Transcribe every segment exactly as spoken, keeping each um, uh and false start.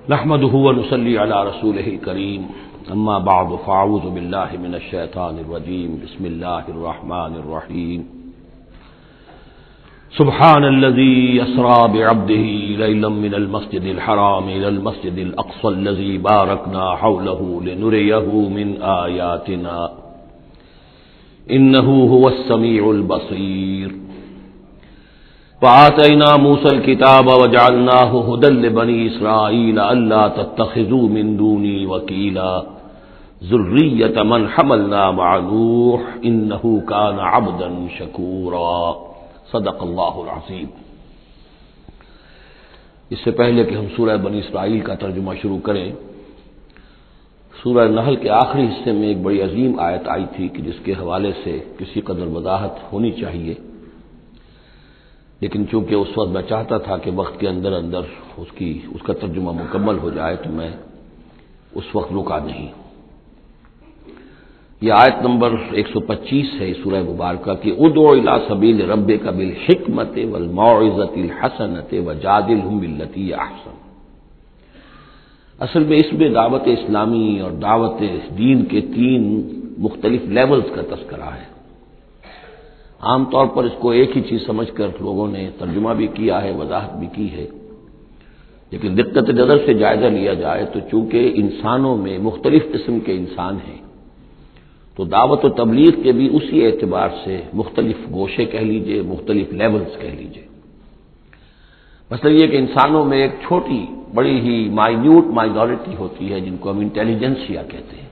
نحمده ونصلي على رسوله الكريم اما بعد فاعوذ بالله من الشيطان الرجيم بسم الله الرحمن الرحيم سبحان الذي أسرى بعبده ليلا من المسجد الحرام إلى المسجد الأقصى الذي باركنا حوله لنريه من آياتنا إنه هو السميع البصير وآتينا موسى الكتاب وجعلناه هدى لبني إسرائيل ألا تتخذوا من دوني وكيلا ذرية من حملنا مع نوح إنه كان عبدا شكورا صدق اللہ العظیم۔ اس سے پہلے کہ ہم سورہ بنی اسرائیل کا ترجمہ شروع کریں، سورہ نحل کے آخری حصے میں ایک بڑی عظیم آیت آئی تھی کہ جس کے حوالے سے کسی قدر وضاحت ہونی چاہیے، لیکن چونکہ اس وقت میں چاہتا تھا کہ وقت کے اندر اندر اس کی اس کا ترجمہ مکمل ہو جائے تو میں اس وقت رکا نہیں۔ یہ آیت نمبر ایک سو پچیس ہے سورہ مبارکہ کی، ادعو الی سبیل ربک بالحکمۃ والموعظۃ الحسنۃ وجادلھم باللتی ہی احسن۔ اصل میں اس میں دعوت اسلامی اور دعوت دین کے تین مختلف لیولز کا تذکرہ ہے۔ عام طور پر اس کو ایک ہی چیز سمجھ کر لوگوں نے ترجمہ بھی کیا ہے، وضاحت بھی کی ہے، لیکن دقت نظر سے جائزہ لیا جائے تو چونکہ انسانوں میں مختلف قسم کے انسان ہیں تو دعوت و تبلیغ کے بھی اسی اعتبار سے مختلف گوشے کہہ لیجئے، مختلف لیولز کہہ لیجئے۔ مثلا یہ کہ انسانوں میں ایک چھوٹی بڑی ہی مائنیوٹ مائنورٹی ہوتی ہے جن کو ہم انٹیلیجنسیا کہتے ہیں۔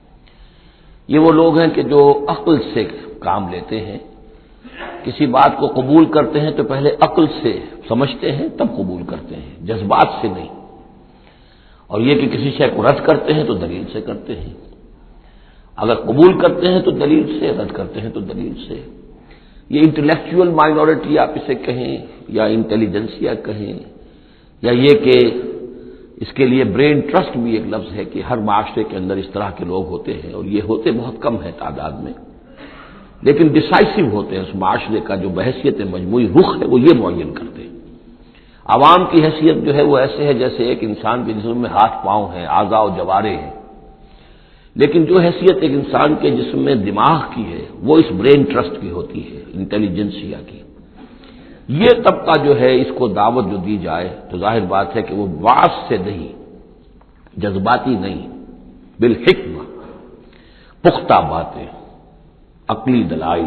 یہ وہ لوگ ہیں کہ جو عقل سے کام لیتے ہیں، کسی بات کو قبول کرتے ہیں تو پہلے عقل سے سمجھتے ہیں تب قبول کرتے ہیں، جذبات سے نہیں۔ اور یہ کہ کسی شے کو رد کرتے ہیں تو دلیل سے کرتے ہیں، اگر قبول کرتے ہیں تو دلیل سے، رد کرتے ہیں تو دلیل سے۔ یہ انٹلیکچوئل مائنورٹی آپ اسے کہیں یا انٹیلیجنسیا کہیں، یا یہ کہ اس کے لیے برین ٹرسٹ بھی ایک لفظ ہے کہ ہر معاشرے کے اندر اس طرح کے لوگ ہوتے ہیں، اور یہ ہوتے بہت کم ہیں تعداد میں، لیکن ڈیسائسو ہوتے ہیں۔ اس معاشرے کا جو بحیثیت مجموعی رخ ہے وہ یہ معین کرتے ہیں۔ عوام کی حیثیت جو ہے وہ ایسے ہے جیسے ایک انسان کے جسم میں ہاتھ پاؤں ہیں، اعضاء و جوارے ہیں، لیکن جو حیثیت ایک انسان کے جسم میں دماغ کی ہے وہ اس برین ٹرسٹ کی ہوتی ہے، انٹیلیجنسیا کی۔ یہ طبقہ جو ہے اس کو دعوت جو دی جائے تو ظاہر بات ہے کہ وہ واس سے نہیں، جذباتی نہیں، بالحکمہ، پختہ باتیں، عقلی دلائل،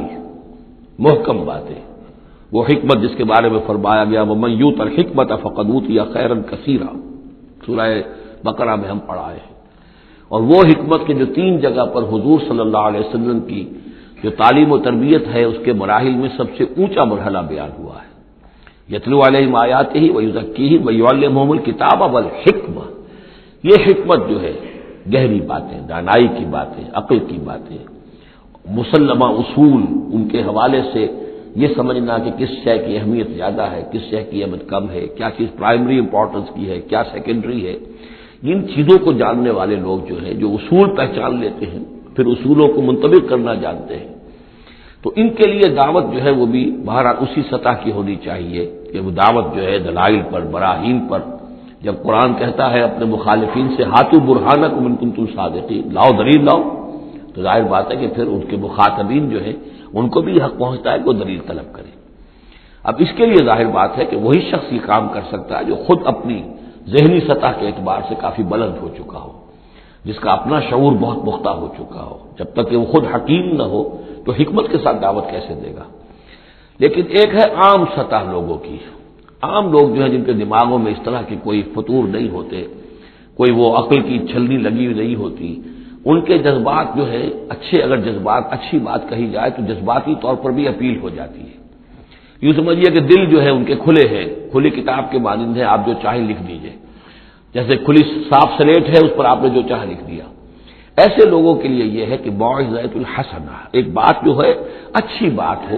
محکم باتیں، وہ حکمت جس کے بارے میں فرمایا گیا وَمَن یُؤْتَ الْحِکْمَةَ فَقَدْ أُوتِیَ خَیْرًا کَثِیرًا، سورہ بقرہ میں ہم پڑھائے ہیں۔ اور وہ حکمت کے جو تین جگہ پر حضور صلی اللہ علیہ وسلم کی جو تعلیم و تربیت ہے اس کے مراحل میں سب سے اونچا مرحلہ بیان ہوا ہے، یتلو علیہم آیاتہ ویزکیہم ویعلمہم الکتاب والحکمہ۔ یہ حکمت جو ہے گہری باتیں، دانائی کی باتیں، عقل کی باتیں، مسلمہ اصول، ان کے حوالے سے یہ سمجھنا کہ کس شے کی اہمیت زیادہ ہے، کس شے کی اہمیت کم ہے، کیا چیز پرائمری امپورٹنس کی ہے، کیا سیکنڈری ہے، ان چیزوں کو جاننے والے لوگ جو ہیں، جو اصول پہچان لیتے ہیں، پھر اصولوں کو منطبق کرنا جانتے ہیں، تو ان کے لیے دعوت جو ہے وہ بھی بہرحال اسی سطح کی ہونی چاہیے کہ وہ دعوت جو ہے دلائل پر، براہین پر۔ جب قرآن کہتا ہے اپنے مخالفین سے ہاتھو برہانکم ان کنتم صادقین، لاؤ دلیل لاؤ، تو ظاہر بات ہے کہ پھر ان کے مخاطبین جو ہیں ان کو بھی حق پہنچتا ہے کہ وہ دلیل طلب کریں۔ اب اس کے لیے ظاہر بات ہے کہ وہی شخص یہ کام کر سکتا ہے جو خود اپنی ذہنی سطح کے اعتبار سے کافی بلند ہو چکا ہو، جس کا اپنا شعور بہت پختہ ہو چکا ہو۔ جب تک کہ وہ خود حکیم نہ ہو تو حکمت کے ساتھ دعوت کیسے دے گا؟ لیکن ایک ہے عام سطح لوگوں کی، عام لوگ جو ہیں جن کے دماغوں میں اس طرح کے کوئی فطور نہیں ہوتے، کوئی وہ عقل کی چھلنی لگی ہوئی نہیں ہوتی، ان کے جذبات جو ہے اچھے، اگر جذبات اچھی بات کہی جائے تو جذباتی طور پر بھی اپیل ہو جاتی ہے۔ یوں سمجھیے کہ دل جو ہے ان کے کھلے ہیں، کھلی کتاب کے مانند ہے، آپ جو چاہیں لکھ دیجئے، جیسے کھلی صاف سلیٹ ہے اس پر آپ نے جو چاہا لکھ دیا۔ ایسے لوگوں کے لیے یہ ہے کہ موعظۃ الحسنہ، ایک بات جو ہے اچھی بات ہو،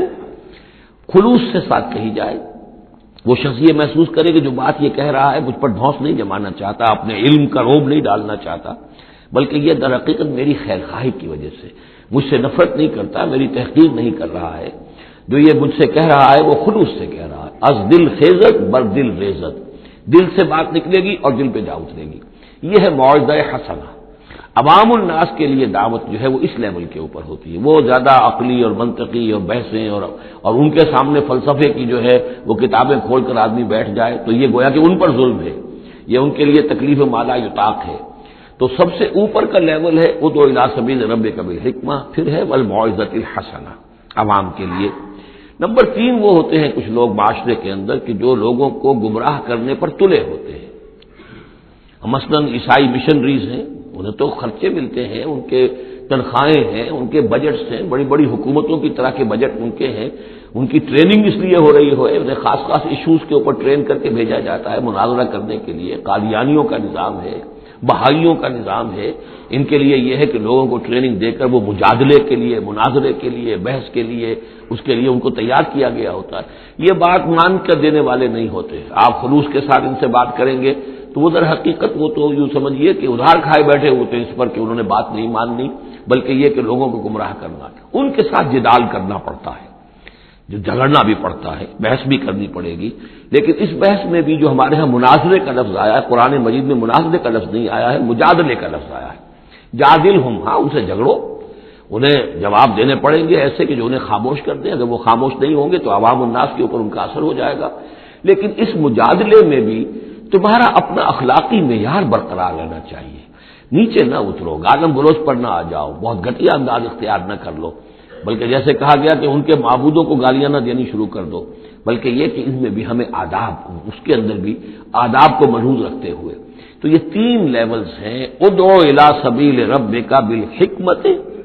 خلوص سے ساتھ کہی جائے، وہ شخص یہ محسوس کرے کہ جو بات یہ کہہ رہا ہے مجھ پر دھوس نہیں جمانا چاہتا، اپنے علم کا روب نہیں ڈالنا چاہتا، بلکہ یہ در حقیقت میری خیر خواہی کی وجہ سے مجھ سے نفرت نہیں کرتا، میری تحقیر نہیں کر رہا ہے، جو یہ مجھ سے کہہ رہا ہے وہ خلوص سے کہہ رہا ہے۔ از دل خیزت بر دل ریزت، دل سے بات نکلے گی اور دل پہ جا اترے گی. یہ ہے موعظہ حسنہ. عوام الناس کے لیے دعوت جو ہے وہ اس لیول کے اوپر ہوتی ہے. وہ زیادہ عقلی اور منطقی اور بحثیں اور اور ان کے سامنے فلسفے کی جو ہے وہ کتابیں کھول کر آدمی بیٹھ جائے تو یہ گویا کہ ان پر ظلم ہے, یہ ان کے لیے تکلیف مالا یطاق ہے. تو سب سے اوپر کا لیول ہے ادعو الی سبیل ربک بالحکمہ, پھر ہے والموعظۃ الحسنہ عوام کے لیے. نمبر تین وہ ہوتے ہیں کچھ لوگ معاشرے کے اندر کہ جو لوگوں کو گمراہ کرنے پر تلے ہوتے ہیں. مثلاً عیسائی مشنریز ہیں, انہیں تو خرچے ملتے ہیں, ان کے تنخواہیں ہیں, ان کے بجٹس ہیں, بڑی بڑی حکومتوں کی طرح کے بجٹ ان کے ہیں. ان کی ٹریننگ اس لیے ہو رہی ہے, انہیں خاص خاص ایشوز کے اوپر ٹرین کر کے بھیجا جاتا ہے مناظرہ کرنے کے لیے. قادیانیوں کا نظام ہے, بہائیوں کا نظام ہے. ان کے لیے یہ ہے کہ لوگوں کو ٹریننگ دے کر وہ مجادلے کے لیے, مناظرے کے لیے, بحث کے لیے, اس کے لیے ان کو تیار کیا گیا ہوتا ہے. یہ بات مان کر دینے والے نہیں ہوتے. آپ خلوص کے ساتھ ان سے بات کریں گے تو وہ در حقیقت وہ تو یوں سمجھیے کہ ادھار کھائے بیٹھے ہوتے ہیں اس پر کہ انہوں نے بات نہیں ماننی, بلکہ یہ کہ لوگوں کو گمراہ کرنا. ان کے ساتھ جدال کرنا پڑتا ہے, جو جھگڑنا بھی پڑتا ہے, بحث بھی کرنی پڑے گی. لیکن اس بحث میں بھی جو ہمارے ہاں مناظرے کا لفظ آیا ہے, قرآن مجید میں مناظرے کا لفظ نہیں آیا ہے, مجادلے کا لفظ آیا ہے. جادلہم, ہاں ان سے جھگڑو, انہیں جواب دینے پڑیں گے ایسے کہ جو انہیں خاموش کر دیں. اگر وہ خاموش نہیں ہوں گے تو عوام الناس کے اوپر ان کا اثر ہو جائے گا. لیکن اس مجادلے میں بھی تمہارا اپنا اخلاقی معیار برقرار رہنا چاہیے. نیچے نہ اترو, گالم گلوچ پر نہ آ جاؤ, بہت گھٹیا انداز اختیار نہ کر لو, بلکہ جیسے کہا گیا کہ ان کے معبودوں کو گالیاں نہ دینی شروع کر دو, بلکہ یہ کہ ان میں بھی ہمیں آداب, اس کے اندر بھی آداب کو ملحوظ رکھتے ہوئے. تو یہ تین لیولز ہیں, ادعو الی سبیل ربک بالحکمۃ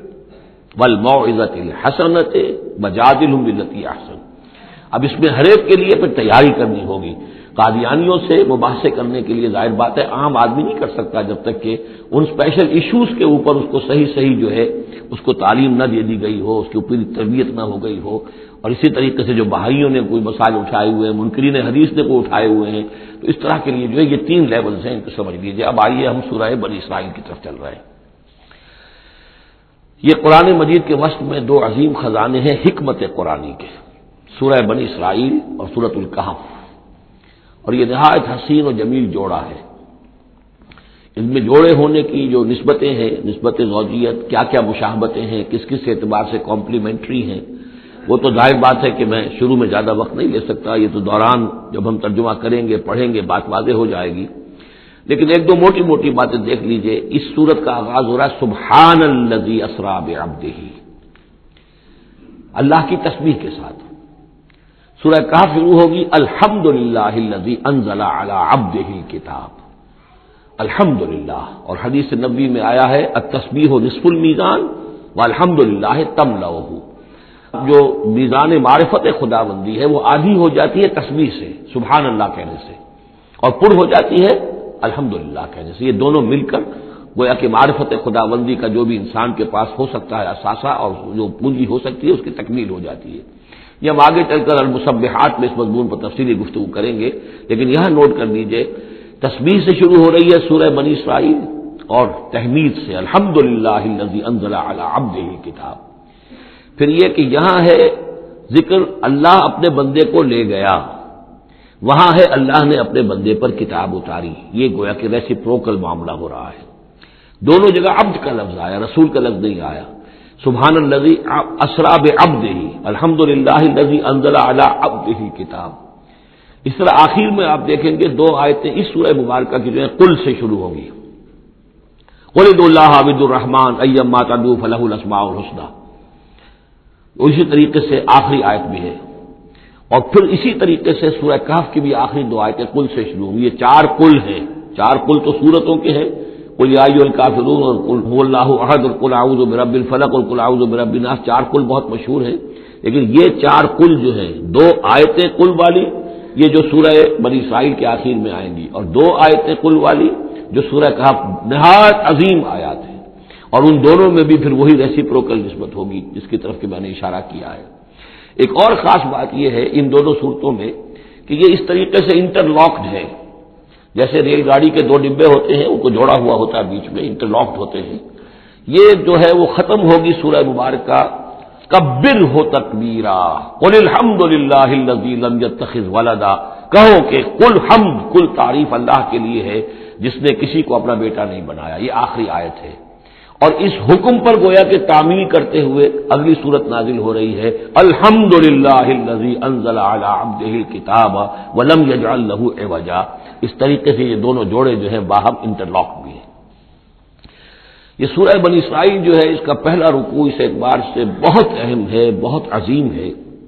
والموعظۃ الحسنۃ وجادلہم باللتی احسن. اب اس میں ہر ایک کے لیے پھر تیاری کرنی ہوگی. قادیانیوں سے مباحثے کرنے کے لیے ظاہر بات ہے عام آدمی نہیں کر سکتا جب تک کہ ان اسپیشل ایشوز کے اوپر اس کو صحیح صحیح جو ہے اس کو تعلیم نہ دے دی گئی ہو, اس کی اوپر تربیت نہ ہو گئی ہو. اور اسی طریقے سے جو بہائیوں نے کوئی مسائل اٹھائے ہوئے ہیں, منکرین حدیث نے کوئی اٹھائے ہوئے ہیں, تو اس طرح کے لیے جو ہے یہ تین لیولز ہیں, ان کو سمجھ لیجیے. اب آئیے ہم سورہ بنی اسرائیل کی طرف چل رہے ہیں. یہ قرآن مجید کے وسط میں دو عظیم خزانے ہیں حکمت قرآنی کے, سورہ بنی اسرائیل اور سورۃ الکہف. اور یہ نہایت حسین و جمیل جوڑا ہے. ان میں جوڑے ہونے کی جو نسبتیں ہیں, نسبت زوجیت, کیا کیا مشابہتیں ہیں, کس کس اعتبار سے کمپلیمنٹری ہیں, وہ تو ظاہر بات ہے کہ میں شروع میں زیادہ وقت نہیں لے سکتا. یہ تو دوران جب ہم ترجمہ کریں گے, پڑھیں گے, بات واضح ہو جائے گی. لیکن ایک دو موٹی موٹی باتیں دیکھ لیجئے. اس سورت کا آغاز ہو رہا ہے سبحان الذی اسری بعبدہ, اللہ کی تسبیح کے ساتھ. سورہ کہف شروع ہوگی الحمدللہ الذی انزل علی عبدہ الکتاب. الحمدللہ, اور حدیث نبوی میں آیا ہے التسبیح نصف المیزان والحمدللہ تملؤہ. جو میزان معرفت خداوندی ہے وہ آدھی ہو جاتی ہے تسبیح سے, سبحان اللہ کہنے سے, اور پر ہو جاتی ہے الحمدللہ کہنے سے. یہ دونوں مل کر گویا کہ معرفت خداوندی کا جو بھی انسان کے پاس ہو سکتا ہے اثاثہ اور جو پونجی ہو سکتی ہے اس کی تکمیل ہو جاتی ہے. یہ ہم آگے چل کر المسبحات میں اس مضمون پر تفصیلی گفتگو کریں گے. لیکن یہاں نوٹ کر لیجئے تسبیح سے شروع ہو رہی ہے سورہ بنی اسرائیل اور تحمید سے الحمدللہ الذی انزل علی عبدہ الکتاب. پھر یہ کہ یہاں ہے ذکر اللہ اپنے بندے کو لے گیا, وہاں ہے اللہ نے اپنے بندے پر کتاب اتاری. یہ گویا کہ ریسیپروکل معاملہ ہو رہا ہے. دونوں جگہ عبد کا لفظ آیا, رسول کا لفظ نہیں آیا. سبحان الذی اسری بعبدہ الحمدللہ الذی انزل علی عبدہ الکتاب. اس طرح آخر میں آپ دیکھیں گے دو آیتیں اس سورہ مبارکہ کی جو ہے قل سے شروع ہوں گی. قل ادعوا اللہ عبد الرحمن ایما تدعوا فلہ الاسماء الحسنی. اسی طریقے سے آخری آیت بھی ہے. اور پھر اسی طریقے سے سورہ کہف کی بھی آخری دو آیتیں قل سے شروع ہوں گی. یہ چار قل ہیں, چار قل تو سورتوں کے ہیں, قل یا ایھا الکافرون اور قل هو اللہ احد اور قل اعوذ برب الفلق اور قل اعوذ برب الناس. چار قل بہت مشہور ہیں, لیکن یہ چار قل جو ہیں, دو آیتیں قل والی یہ جو سورہ بنی اسرائیل کے آخر میں آئیں گی, اور دو آیتیں قل والی جو سورہ کہف نہایت عظیم آیات ہیں, اور ان دونوں میں بھی پھر وہی ریسیپروکل نسبت ہوگی جس کی طرف کہ میں نے اشارہ کیا ہے. ایک اور خاص بات یہ ہے ان دونوں صورتوں میں کہ یہ اس طریقے سے انٹر لاکڈ ہے, جیسے ریل گاڑی کے دو ڈبے ہوتے ہیں ان کو جوڑا ہوا ہوتا ہے بیچ میں, انٹر لاکڈ ہوتے ہیں. یہ جو ہے وہ ختم ہوگی سورہ مبارکہ کبر ہو تکبیرا قل الحمدللہ الذی لم یتخذ ولدا کہو کہ کل حمد، کل تعریف اللہ کے لیے ہے جس نے کسی کو اپنا بیٹا نہیں بنایا. یہ آخری آیت ہے. اور اس حکم پر گویا کہ تعمیل کرتے ہوئے اگلی صورت نازل ہو رہی ہے، الحمدللہ الذی انزل علی عبدہ الکتاب ولم یجعل لہ عوجا. اس طریقے سے یہ دونوں جوڑے جو ہیں باہم انٹرلاک بھی ہیں. یہ سورہ بنی اسرائیل جو ہے اس کا پہلا رکوع اس اعتبار سے بہت اہم ہے، بہت عظیم ہے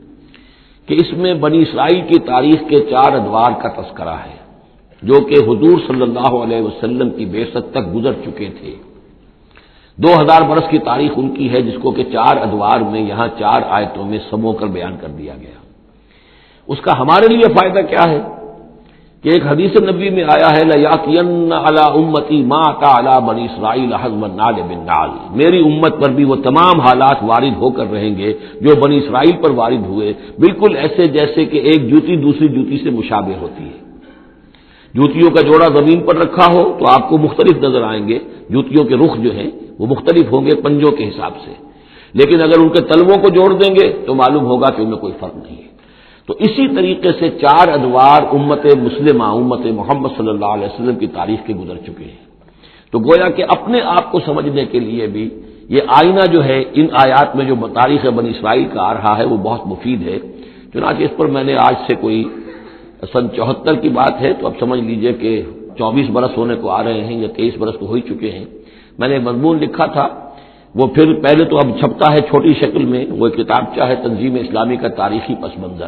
کہ اس میں بنی اسرائیل کی تاریخ کے چار ادوار کا تذکرہ ہے جو کہ حضور صلی اللہ علیہ وسلم کی بعثت تک گزر چکے تھے. دو ہزار برس کی تاریخ ان کی ہے جس کو کہ چار ادوار میں یہاں چار آیتوں میں سمو کر بیان کر دیا گیا. اس کا ہمارے لیے فائدہ کیا ہے کہ ایک حدیث نبی میں آیا ہے لَيَأْتِيَنَّ عَلَىٰ أُمَّتِي مَا أَتَىٰ عَلَىٰ بَنِي إِسْرَائِيلَ حَزْوَ النَّعْلِ بِالنَّعْلِ. میری امت پر بھی وہ تمام حالات وارد ہو کر رہیں گے جو بنی اسرائیل پر وارد ہوئے، بالکل ایسے جیسے کہ ایک جوتی دوسری جوتی سے مشابہ ہوتی ہے. جوتیوں کا جوڑا زمین پر رکھا ہو تو آپ کو مختلف نظر آئیں گے، جوتیوں کے رخ جو ہیں وہ مختلف ہوں گے پنجوں کے حساب سے، لیکن اگر ان کے تلووں کو جوڑ دیں گے تو معلوم ہوگا کہ ان میں کوئی فرق نہیں ہے. تو اسی طریقے سے چار ادوار امت مسلمہ، امت محمد صلی اللہ علیہ وسلم کی تاریخ کے گزر چکے ہیں. تو گویا کہ اپنے آپ کو سمجھنے کے لیے بھی یہ آئینہ جو ہے ان آیات میں جو تاریخ بنی اسرائیل کا آ رہا ہے وہ بہت مفید ہے. چنانچہ اس پر میں نے آج سے کوئی سن چوہتر کی بات ہے تو اب سمجھ لیجئے کہ چوبیس برس ہونے کو آ رہے ہیں یا تیئیس برس تو ہو ہی چکے ہیں. میں نے مضمون لکھا تھا، وہ پھر پہلے تو اب چھپتا ہے چھوٹی شکل میں، وہ کتابچہ ہے تنظیم اسلامی کا تاریخی پس منظر،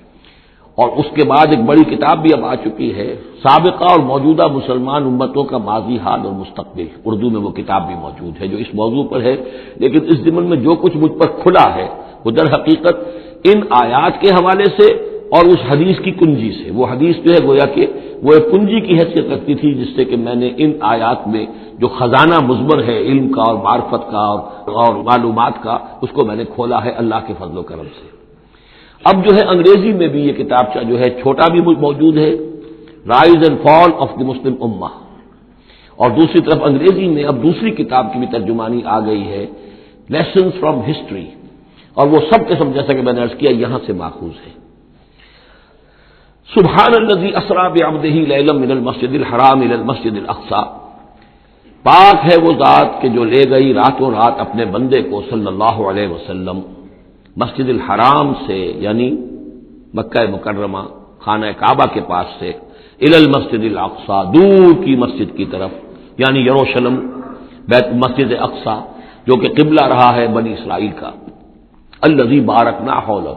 اور اس کے بعد ایک بڑی کتاب بھی اب آ چکی ہے سابقہ اور موجودہ مسلمان امتوں کا ماضی، حال اور مستقبل. اردو میں وہ کتاب بھی موجود ہے جو اس موضوع پر ہے، لیکن اس ضمن میں جو کچھ مجھ پر کھلا ہے وہ در حقیقت ان آیات کے حوالے سے اور اس حدیث کی کنجی سے. وہ حدیث جو ہے گویا کہ وہ ایک کنجی کی حیثیت رکھتی تھی جس سے کہ میں نے ان آیات میں جو خزانہ مضمر ہے علم کا اور معرفت کا اور, اور معلومات کا، اس کو میں نے کھولا ہے اللہ کے فضل و کرم سے. اب جو ہے انگریزی میں بھی یہ کتابچہ جو ہے چھوٹا بھی موجود ہے، rise and fall of the Muslim امہ، اور دوسری طرف انگریزی میں اب دوسری کتاب کی بھی ترجمانی آ گئی ہے، لیسنز فرام ہسٹری، اور وہ سب کے سب جیسا کہ میں نے عرض کیا یہاں سے ماخوذ ہے. سبحان الذی اسری بعبدہ لیلا من المسجد الحرام الی المسجد الاقصی. پاک ہے وہ ذات کہ جو لے گئی راتوں رات اپنے بندے کو صلی اللہ علیہ وسلم مسجد الحرام سے، یعنی مکہ مکرمہ خانہ کعبہ کے پاس سے، الی المسجد الاقصی، دور کی مسجد کی طرف، یعنی یروشلم بیت مسجد اقصی جو کہ قبلہ رہا ہے بنی اسرائیل کا. الذی بارکنا حولہ،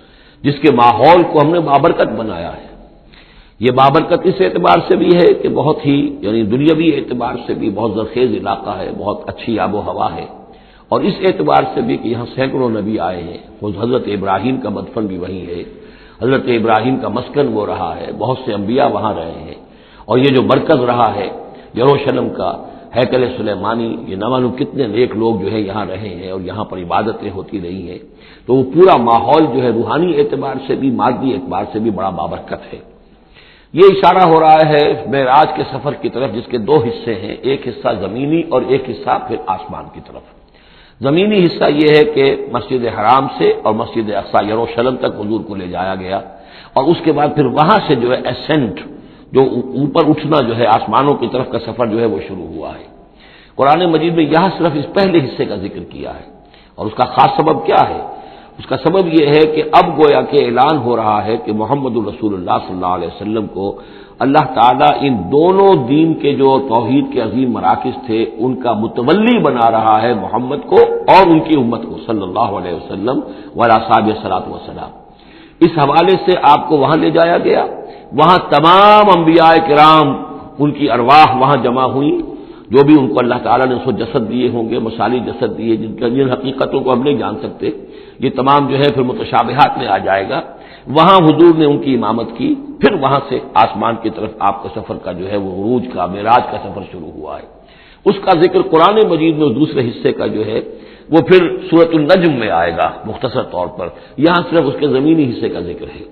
جس کے ماحول کو ہم نے بابرکت بنایا ہے. یہ بابرکت اس اعتبار سے بھی ہے کہ بہت ہی یعنی دنیاوی اعتبار سے بھی بہت زرخیز علاقہ ہے، بہت اچھی آب و ہوا ہے، اور اس اعتبار سے بھی کہ یہاں سینکڑوں نبی آئے ہیں. خود حضرت ابراہیم کا مدفن بھی وہیں ہے، حضرت ابراہیم کا مسکن وہ رہا ہے، بہت سے انبیاء وہاں رہے ہیں. اور یہ جو مرکز رہا ہے یروشلم کا، ہیکل سلیمانی، یہ نہ معلوم کتنے نیک لوگ جو ہے یہاں رہے ہیں اور یہاں پر عبادتیں ہوتی رہی ہیں. تو وہ پورا ماحول جو ہے روحانی اعتبار سے بھی مادی اعتبار سے بھی بڑا بابرکت ہے. یہ اشارہ ہو رہا ہے معراج کے سفر کی طرف جس کے دو حصے ہیں، ایک حصہ زمینی اور ایک حصہ پھر آسمان کی طرف. زمینی حصہ یہ ہے کہ مسجد حرام سے اور مسجد اقصی یروشلم تک حضور کو لے جایا گیا، اور اس کے بعد پھر وہاں سے جو ہے اسینٹ، جو اوپر اٹھنا جو ہے آسمانوں کی طرف کا سفر جو ہے وہ شروع ہوا ہے. قرآن مجید میں یہاں صرف اس پہلے حصے کا ذکر کیا ہے، اور اس کا خاص سبب کیا ہے؟ اس کا سبب یہ ہے کہ اب گویا کہ اعلان ہو رہا ہے کہ محمد الرسول اللہ صلی اللہ علیہ وسلم کو اللہ تعالیٰ ان دونوں دین کے جو توحید کے عظیم مراکز تھے ان کا متولی بنا رہا ہے، محمد کو اور ان کی امت کو صلی اللہ علیہ وسلم وعلی صحابہ الصلاۃ والسلام. اس حوالے سے آپ کو وہاں لے جایا گیا، وہاں تمام انبیاء کرام ان کی ارواح وہاں جمع ہوئی، جو بھی ان کو اللہ تعالیٰ نے اس کو جسد دیے ہوں گے، مثالی جسد دیے جن جن حقیقتوں کو ہم نہیں جان سکتے، یہ تمام جو ہے پھر متشابہات میں آ جائے گا. وہاں حضور نے ان کی امامت کی، پھر وہاں سے آسمان کی طرف آپ کا سفر کا جو ہے وہ عروج کا معراج کا سفر شروع ہوا ہے. اس کا ذکر قرآن مجید میں دوسرے حصے کا جو ہے وہ پھر سورۃ النجم میں آئے گا مختصر طور پر. یہاں صرف اس کے زمینی حصے کا ذکر ہے.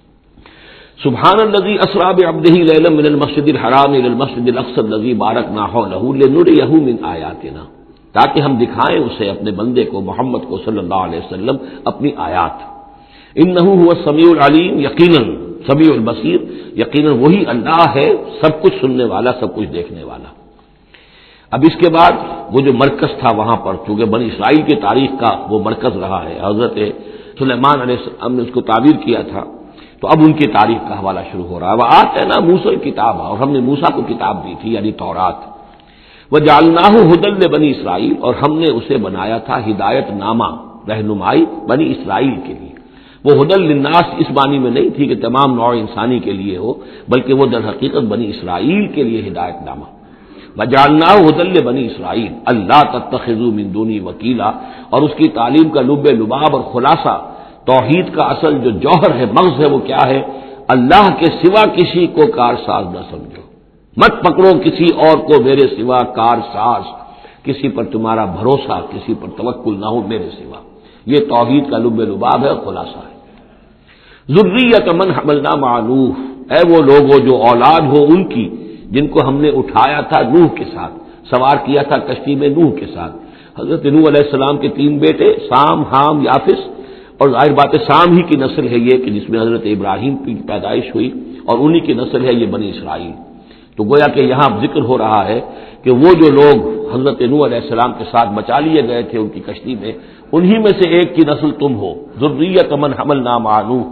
سبحان الذی اسری بعبدہ لیلا من المسجد الحرام الی المسجد الاقصی الذی بارکنا حولہ لنریہ من آیاتنا، تاکہ ہم دکھائیں اسے اپنے بندے کو محمد کو صلی اللہ علیہ وسلم اپنی آیات. انہ هو السمیع العلیم، یقیناً سمیع البصیر، یقیناً وہی اللہ ہے سب کچھ سننے والا، سب کچھ دیکھنے والا۔ اب اس کے بعد وہ جو مرکز تھا وہاں پر، چونکہ بنی اسرائیل کی تاریخ کا وہ مرکز رہا ہے، حضرت سلیمان علیہ السلام نے اس کو تعبیر کیا تھا، تو اب ان کی تاریخ کا حوالہ شروع ہو رہا ہے۔ وہ آتے نا موسیٰ کتاب، اور ہم نے موسیٰ کو کتاب دی تھی یعنی تورات، وجعلناہ ھدی لبنی اسرائیل، اور ہم نے اسے بنایا تھا ہدایت نامہ، رہنمائی بنی اسرائیل کے لیے۔ وہ ھدی للناس اس معنی میں نہیں تھی کہ تمام نوع انسانی کے لیے ہو، بلکہ وہ در حقیقت بنی اسرائیل کے لیے ہدایت نامہ۔ وجعلناہ ھدی لبنی اسرائیل اللہ تتخذوا من دونی وکیلا، اور اس کی تعلیم کا لب لباب اور خلاصہ، توحید کا اصل جو جوہر ہے، مغز ہے، وہ کیا ہے؟ اللہ کے سوا کسی کو کارساز نہ سمجھو، مت پکڑو کسی اور کو میرے سوا کارساز، کسی پر تمہارا بھروسہ، کسی پر توکل نہ ہو میرے سوا۔ یہ توحید کا لب لباب ہے اور خلاصہ ہے۔ ذریۃ من حملنا مع نوح، اے وہ لوگوں جو اولاد ہو ان کی جن کو ہم نے اٹھایا تھا نوح کے ساتھ، سوار کیا تھا کشتی میں نوح کے ساتھ۔ حضرت نوح علیہ السلام کے تین بیٹے، سام، حام، یافس، اور ظاہر بات ہے سام ہی کی نسل ہے یہ کہ جس میں حضرت ابراہیم کی پیدائش ہوئی، اور انہی کی نسل ہے یہ بنی اسرائیل۔ تو گویا کہ یہاں ذکر ہو رہا ہے کہ وہ جو لوگ حضرت نوح علیہ السلام کے ساتھ بچا لیے گئے تھے ان کی کشتی میں، انہی میں سے ایک کی نسل تم ہو۔ ذریۃ من حملنا مع نوح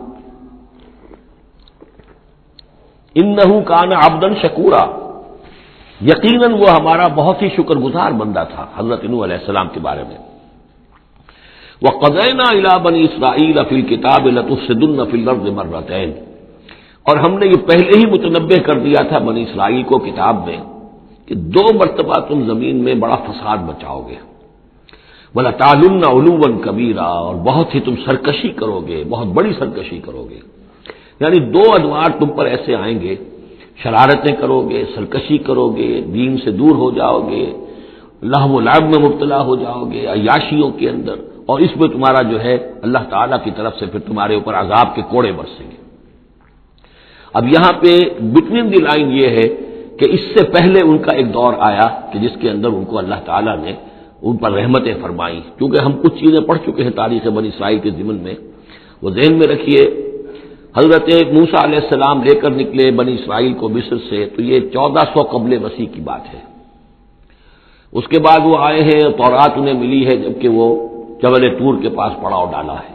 انہ کان عبدا شکورا، یقیناً وہ ہمارا بہت ہی شکر گزار بندہ تھا حضرت نوح علیہ السلام کے بارے میں۔ وَقَضَيْنَا إِلَىٰ بَنِي إِسْرَائِيلَ فِي الْكِتَابِ لَتُفْسِدُنَّ فِي الْأَرْضِ مَرَّتَيْنِ، اور ہم نے یہ پہلے ہی متنبہ کر دیا تھا بنی اسرائیل کو کتاب میں کہ دو مرتبہ تم زمین میں بڑا فساد مچاؤ گے، وَلَتَعْلُنَّ عُلُوًّا كَبِيرًا، اور بہت ہی تم سرکشی کرو گے، بہت بڑی سرکشی کرو گے۔ یعنی دو ادوار تم پر ایسے آئیں گے، شرارتیں کرو گے، سرکشی کرو گے، دین سے دور ہو جاؤ گے، لہو و لعب میں مبتلا ہو جاؤ گے، عیاشیوں کے اندر، اور اس میں تمہارا جو ہے اللہ تعالیٰ کی طرف سے پھر تمہارے اوپر عذاب کے کوڑے برسیں گے۔ اب یہاں پہ بٹوین دی لائن یہ ہے کہ اس سے پہلے ان کا ایک دور آیا کہ جس کے اندر ان کو اللہ تعالیٰ نے ان پر رحمتیں فرمائیں، کیونکہ ہم کچھ چیزیں پڑھ چکے ہیں تاریخ بنی اسرائیل کے ضمن میں، وہ ذہن میں رکھیے۔ حضرت موسیٰ علیہ السلام لے کر نکلے بنی اسرائیل کو مصر سے، تو یہ چودہ سو قبل مسیح کی بات ہے۔ اس کے بعد وہ آئے ہیں، تورات انہیں ملی ہے جبکہ وہ جبل طور کے پاس پڑاؤ ڈالا ہے۔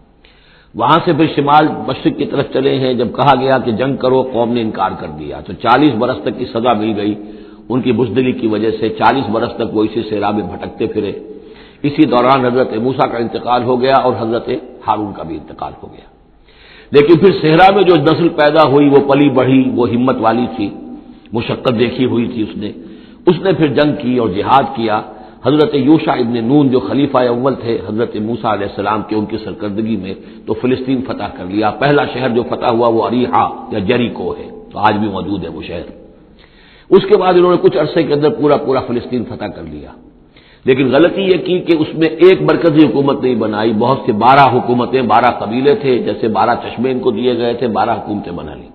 وہاں سے پھر شمال مشرق کی طرف چلے ہیں، جب کہا گیا کہ جنگ کرو قوم نے انکار کر دیا، تو چالیس برس تک کی سزا مل گئی ان کی بزدلی کی وجہ سے، چالیس برس تک وہ اسی صحرا میں بھٹکتے پھرے۔ اسی دوران حضرت موسیٰ کا انتقال ہو گیا اور حضرت ہارون کا بھی انتقال ہو گیا۔ لیکن پھر صحرا میں جو نسل پیدا ہوئی وہ پلی بڑھی، وہ ہمت والی تھی، مشقت دیکھی ہوئی تھی اس نے اس نے پھر جنگ کی اور جہاد کیا۔ حضرت یوشع ابن نون جو خلیفہ اول تھے حضرت موسیٰ علیہ السلام کے، ان کی سرکردگی میں تو فلسطین فتح کر لیا۔ پہلا شہر جو فتح ہوا وہ اریحا یا جریکو ہے، تو آج بھی موجود ہے وہ شہر۔ اس کے بعد انہوں نے کچھ عرصے کے اندر پورا پورا فلسطین فتح کر لیا، لیکن غلطی یہ کی کہ اس میں ایک مرکزی حکومت نہیں بنائی، بہت سے بارہ حکومتیں، بارہ قبیلے تھے، جیسے بارہ چشمے ان کو دیے گئے تھے، بارہ حکومتیں بنا لی۔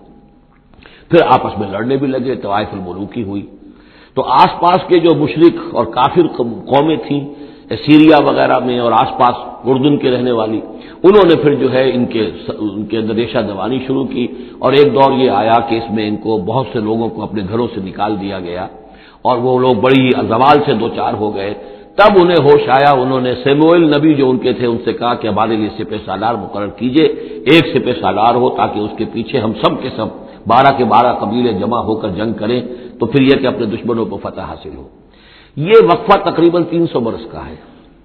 پھر آپس میں لڑنے بھی لگے، طوائف الملوکی ہوئی۔ تو آس پاس کے جو مشرک اور کافر قومیں تھیں سیریا وغیرہ میں اور آس پاس اردن کے رہنے والی، انہوں نے پھر جو ہے ان کے ان کے اندر ریشہ دوانی شروع کی، اور ایک دور یہ آیا کہ اس میں ان کو بہت سے لوگوں کو اپنے گھروں سے نکال دیا گیا، اور وہ لوگ بڑی زوال سے دو چار ہو گئے۔ تب انہیں ہوش آیا، انہوں نے سیموئیل نبی جو ان کے تھے ان سے کہا کہ ہمارے لیے سپہ سالار مقرر کیجئے، ایک سپہ سالار ہو تاکہ اس کے پیچھے ہم سب کے سب بارہ کے بارہ قبیلے جمع ہو کر جنگ کریں، تو پھر یہ کہ اپنے دشمنوں پر فتح حاصل ہو۔ یہ وقفہ تقریباً تین سو برس کا ہے،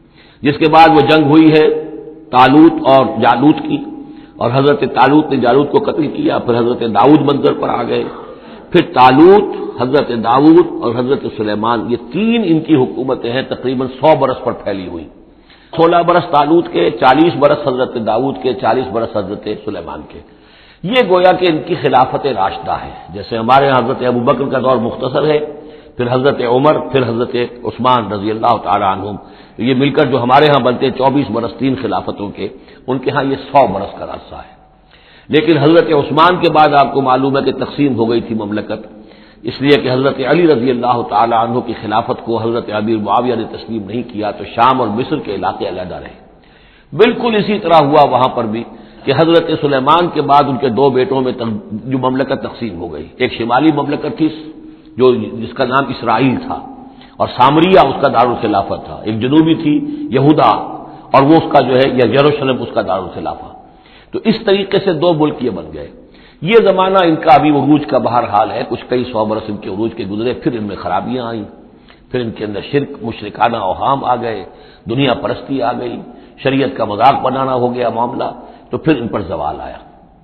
جس کے بعد وہ جنگ ہوئی ہے طالوت اور جالوت کی، اور حضرت طالوت نے جالوت کو قتل کیا۔ پھر حضرت داؤد منظر پر آ گئے، پھر طالوت، حضرت داؤد اور حضرت سلیمان، یہ تین ان کی حکومتیں ہیں تقریباً سو برس پر پھیلی ہوئی۔ سولہ برس طالوت کے، چالیس برس حضرت داؤد کے، چالیس برس حضرت سلیمان کے۔ یہ گویا کہ ان کی خلافت راشدہ ہے، جیسے ہمارے یہاں حضرت ابوبکر کا دور مختصر ہے، پھر حضرت عمر، پھر حضرت عثمان رضی اللہ تعالی عنہم، یہ مل کر جو ہمارے ہاں بنتے چوبیس برس تین خلافتوں کے، ان کے ہاں یہ سو برس کا عرصہ ہے۔ لیکن حضرت عثمان کے بعد آپ کو معلوم ہے کہ تقسیم ہو گئی تھی مملکت، اس لیے کہ حضرت علی رضی اللہ تعالی عنہ کی خلافت کو حضرت امیر معاویہ نے تسلیم نہیں کیا، تو شام اور مصر کے علاقے علیحدہ رہے۔ بالکل اسی طرح ہوا وہاں پر بھی کہ حضرت سلیمان کے بعد ان کے دو بیٹوں میں جو مملکت تقسیم ہو گئی، ایک شمالی مملکت تھی جو جس کا نام اسرائیل تھا اور سامریہ اس کا دارالخلافہ تھا، ایک جنوبی تھی یہودا اور وہ اس کا جو ہے یا یروشلم اس کا دارالخلافہ. تو اس طریقے سے دو ملک یہ بن گئے. یہ زمانہ ان کا ابھی عروج کا بہرحال ہے، کچھ کئی سو برس ان کے عروج کے گزرے، پھر ان میں خرابیاں آئیں، پھر ان کے اندر شرک مشرکانہ اوہام آ گئے، دنیا پرستی آ گئی، شریعت کا مذاق بنانا ہو گیا معاملہ، تو پھر ان پر زوال آیا.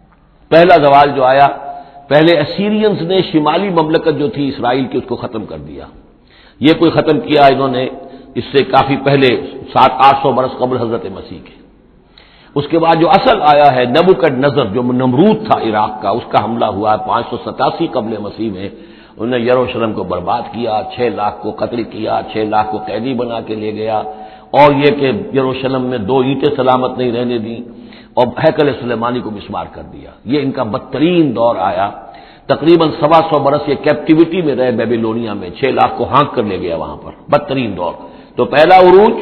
پہلا زوال جو آیا، پہلے اسیرینز نے شمالی مملکت جو تھی اسرائیل کی اس کو ختم کر دیا. یہ کوئی ختم کیا انہوں نے اس سے کافی پہلے سات آٹھ سو برس قبل حضرت مسیح کے. اس کے بعد جو اصل آیا ہے نبوکڈنضر جو نمرود تھا عراق کا، اس کا حملہ ہوا ہے پانچ سو ستاسی قبل مسیح میں. انہوں نے یروشلم کو برباد کیا، چھ لاکھ کو قتل کیا، چھ لاکھ کو قیدی بنا کے لے گیا، اور یہ کہ یروشلم میں دو اینٹیں سلامت نہیں رہنے دیں اور ہیکل سلیمانی کو مسمار کر دیا. یہ ان کا بدترین دور آیا. تقریباً سوا سو برس یہ کیپٹیوٹی میں رہے بیبیلونیا میں، چھ لاکھ کو ہانک کر لے گیا وہاں پر. بدترین دور. تو پہلا عروج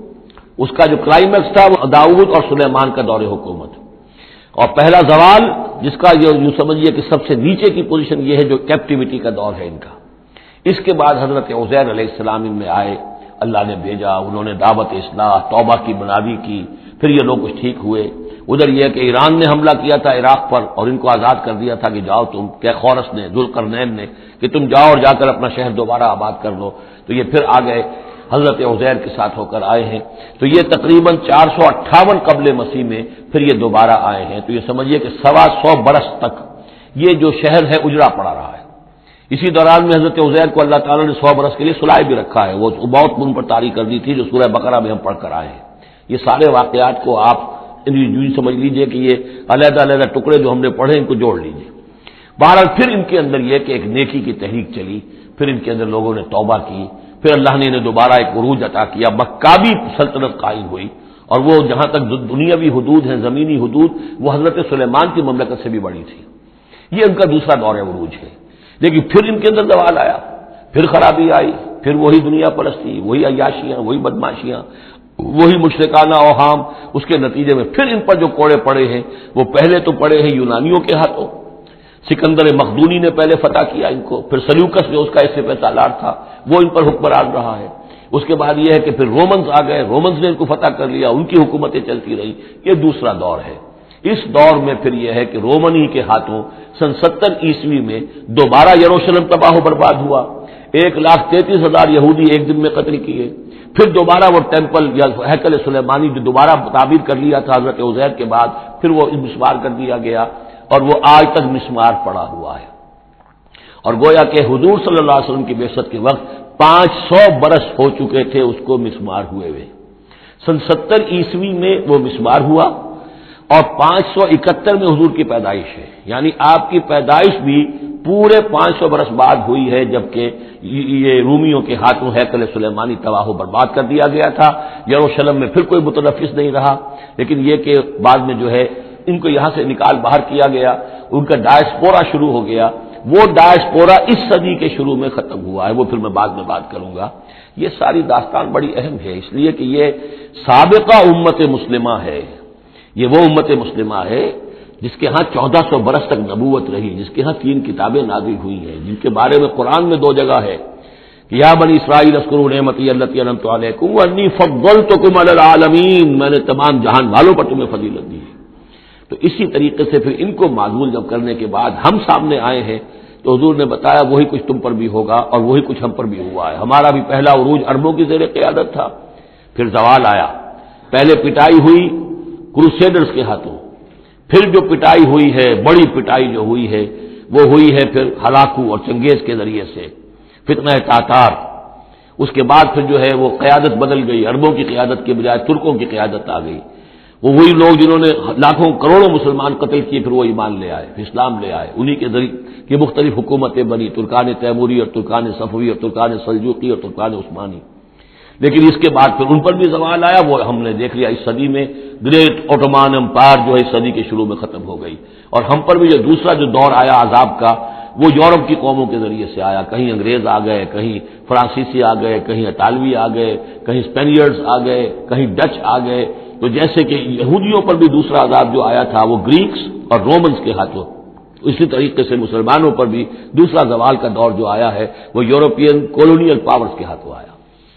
اس کا جو کلائمیکس تھا وہ داؤد اور سلیمان کا دور حکومت، اور پہلا زوال جس کا یہ یوں سمجھیے کہ سب سے نیچے کی پوزیشن یہ ہے جو کیپٹیوٹی کا دور ہے ان کا. اس کے بعد حضرت عزیر علیہ السلام ان میں آئے، اللہ نے بھیجا، انہوں نے دعوت اصلاح توبہ کی بنیادی کی، پھر یہ لوگ کچھ ٹھیک ہوئے. ادھر یہ کہ ایران نے حملہ کیا تھا عراق پر اور ان کو آزاد کر دیا تھا کہ جاؤ تم، کہ خورس نے ذوالقرنین نے کہ تم جاؤ اور جا کر اپنا شہر دوبارہ آباد کر لو. تو یہ پھر آ گئے، حضرت عزیر کے ساتھ ہو کر آئے ہیں. تو یہ تقریباً چار سو اٹھاون قبل مسیح میں پھر یہ دوبارہ آئے ہیں. تو یہ سمجھیے کہ سوا سو برس تک یہ جو شہر ہے اجڑا پڑا رہا ہے. اسی دوران میں حضرت عزیر کو اللہ تعالیٰ نے سو برس کے لیے سلائے بھی رکھا ہے، وہ بہت ان پر طاری کر دی تھی جو سورہ بقرہ میں ہم پڑھ کر آئے ہیں. یہ سارے واقعات کو آپ یوں سمجھ لیجئے کہ یہ علیحدہ علیحدہ ٹکڑے جو ہم نے پڑھے ان کو جوڑ لیجئے. بہرحال پھر ان کے اندر یہ کہ ایک نیکی کی تحریک چلی، پھر ان کے اندر لوگوں نے توبہ کی، پھر اللہ نے انہیں دوبارہ ایک عروج عطا کیا، مکابی سلطنت قائم ہوئی. اور وہ جہاں تک دنیاوی حدود ہیں، زمینی حدود، وہ حضرت سلیمان کی مملکت سے بھی بڑی تھی. یہ ان کا دوسرا دور عروج ہے. لیکن پھر ان کے اندر زوال آیا، پھر خرابی آئی، پھر وہی دنیا پرستی، وہی عیاشیاں، وہی بدماشیاں، وہی مشرکانہ اوہام. اس کے نتیجے میں پھر ان پر جو کوڑے پڑے ہیں وہ پہلے تو پڑے ہیں یونانیوں کے ہاتھوں. سکندر مقدونی نے پہلے فتح کیا ان کو، پھر سلیوکس جو اس کا اس سے پہ سالار تھا وہ ان پر حکمران رہا ہے. اس کے بعد یہ ہے کہ پھر رومنز آ گئے، رومنز نے ان کو فتح کر لیا، ان کی حکومتیں چلتی رہی. یہ دوسرا دور ہے. اس دور میں پھر یہ ہے کہ رومنی کے ہاتھوں سن ستر عیسوی میں دوبارہ یروشلم تباہ و برباد ہوا. ایک لاکھ تینتیس ہزار یہودی ایک دن میں قتل کیے. پھر دوبارہ وہ ٹیمپل یا ہیکل سلیمانی جو دوبارہ تعمیر کر لیا تھا حضرت عزیر کے بعد، پھر وہ مسمار کر دیا گیا اور وہ آج تک مسمار پڑا ہوا ہے. اور گویا کہ حضور صلی اللہ علیہ وسلم کی بعثت کے وقت پانچ سو برس ہو چکے تھے اس کو مسمار ہوئے ہوئے. سن ستر عیسوی میں وہ مسمار ہوا اور پانچ سو اکہتر میں حضور کی پیدائش ہے. یعنی آپ کی پیدائش بھی پورے پانچ سو برس بعد ہوئی ہے، جبکہ یہ رومیوں کے ہاتھوں ہیکل سلیمانی تباہ و برباد کر دیا گیا تھا. یروشلم میں پھر کوئی متنفس نہیں رہا، لیکن یہ کہ بعد میں جو ہے ان کو یہاں سے نکال باہر کیا گیا، ان کا ڈائسپورا شروع ہو گیا. وہ ڈائسپورا اس صدی کے شروع میں ختم ہوا ہے، وہ پھر میں بعد میں بات کروں گا. یہ ساری داستان بڑی اہم ہے، اس لیے کہ یہ سابقہ امت مسلمہ ہے. یہ وہ امت مسلمہ ہے جس کے ہاں چودہ سو برس تک نبوت رہی، جس کے ہاں تین کتابیں نازل ہوئی ہیں، جن کے بارے میں قرآن میں دو جگہ ہے کہ یا بنی اسرائیل اذکروا نعمتی التی انعمت علیکم وانی فضلتکم علی العالمین، میں نے تمام جہان والوں پر تمہیں فضیلت دی. تو اسی طریقے سے پھر ان کو معزول جب کرنے کے بعد ہم سامنے آئے ہیں تو حضور نے بتایا وہی کچھ تم پر بھی ہوگا اور وہی کچھ ہم پر بھی ہوا ہے. ہمارا بھی پہلا عروج عربوں کی زیر قیادت تھا، پھر زوال آیا. پہلے پٹائی ہوئی کروسیڈرز کے ہاتھوں، پھر جو پٹائی ہوئی ہے، بڑی پٹائی جو ہوئی ہے وہ ہوئی ہے پھر ہلاکو اور چنگیز کے ذریعے سے، فتنہ تاتار. اس کے بعد پھر جو ہے وہ قیادت بدل گئی، عربوں کی قیادت کے بجائے ترکوں کی قیادت آ گئی. وہ وہی لوگ جنہوں نے لاکھوں کروڑوں مسلمان قتل کیے پھر وہ ایمان لے آئے، اسلام لے آئے. انہی کے ذریعے کی مختلف حکومتیں بنی، ترکان تیموری اور ترکان صفوی اور ترکان سلجوقی اور ترکان عثمانی. لیکن اس کے بعد پھر ان پر بھی زوال آیا. وہ ہم نے دیکھ لیا اس صدی میں گریٹ اوٹومان امپائر جو ہے اس صدی کے شروع میں ختم ہو گئی. اور ہم پر بھی جو دوسرا جو دور آیا عذاب کا وہ یورپ کی قوموں کے ذریعے سے آیا. کہیں انگریز آ گئے، کہیں فرانسیسی آ گئے، کہیں اطالوی آ گئے، کہیں اسپینیئرز آ گئے، کہیں ڈچ آ گئے، تو جیسے کہ یہودیوں پر بھی دوسرا عذاب جو آیا تھا وہ گریکس اور رومنز کے ہاتھوں، اسی طریقے سے مسلمانوں پر بھی دوسرا زوال کا دور جو آیا ہے وہ یورپین کولونیل پاورز کے ہاتھوں آیا۔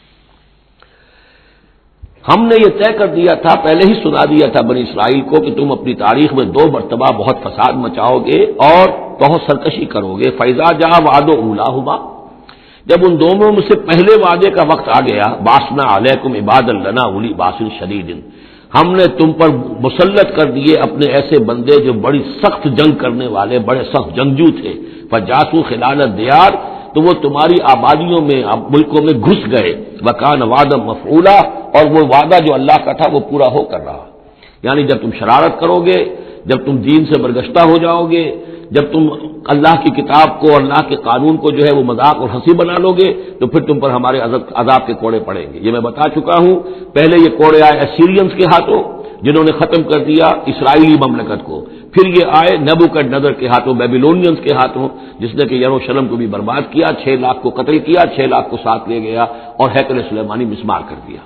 ہم نے یہ طے کر دیا تھا، پہلے ہی سنا دیا تھا بنی اسرائیل کو کہ تم اپنی تاریخ میں دو مرتبہ بہت فساد مچاؤ گے اور بہت سرکشی کرو گے۔ فَإِذَا جَاءَ وَعْدُ أُولَاهُمَا، جب ان دونوں میں سے پہلے وعدے کا وقت آ گیا، بَعَثْنَا عَلَيْكُمْ عِبَادًا لَنَا أُولِي بَأْسٍ شَدِيدٍ، ہم نے تم پر مسلط کر دیے اپنے ایسے بندے جو بڑی سخت جنگ کرنے والے، بڑے سخت جنگجو تھے۔ فَجَاسُوا خِلَالَ الدِّيَارِ، تو وہ تمہاری آبادیوں میں، ملکوں میں گھس گئے۔ وَكَانَ وَعْدًا مَفْعُولًا، اور وہ وعدہ جو اللہ کا تھا وہ پورا ہو کر رہا۔ یعنی جب تم شرارت کرو گے، جب تم دین سے برگشتہ ہو جاؤ گے، جب تم اللہ کی کتاب کو، اللہ کے قانون کو جو ہے وہ مذاق اور ہنسی بنا لو گے، تو پھر تم پر ہمارے عذاب کے کوڑے پڑیں گے۔ یہ میں بتا چکا ہوں، پہلے یہ کوڑے آئے اسیرینز کے ہاتھوں جنہوں نے ختم کر دیا اسرائیلی مملکت کو، پھر یہ آئے نبوکڈنیزر کے ہاتھوں، بیبیلونینز کے ہاتھوں، جس نے کہ یروشلم کو بھی برباد کیا، چھ لاکھ کو قتل کیا، چھ لاکھ کو ساتھ لے گیا اور ہیکل سلیمانی مسمار کر دیا۔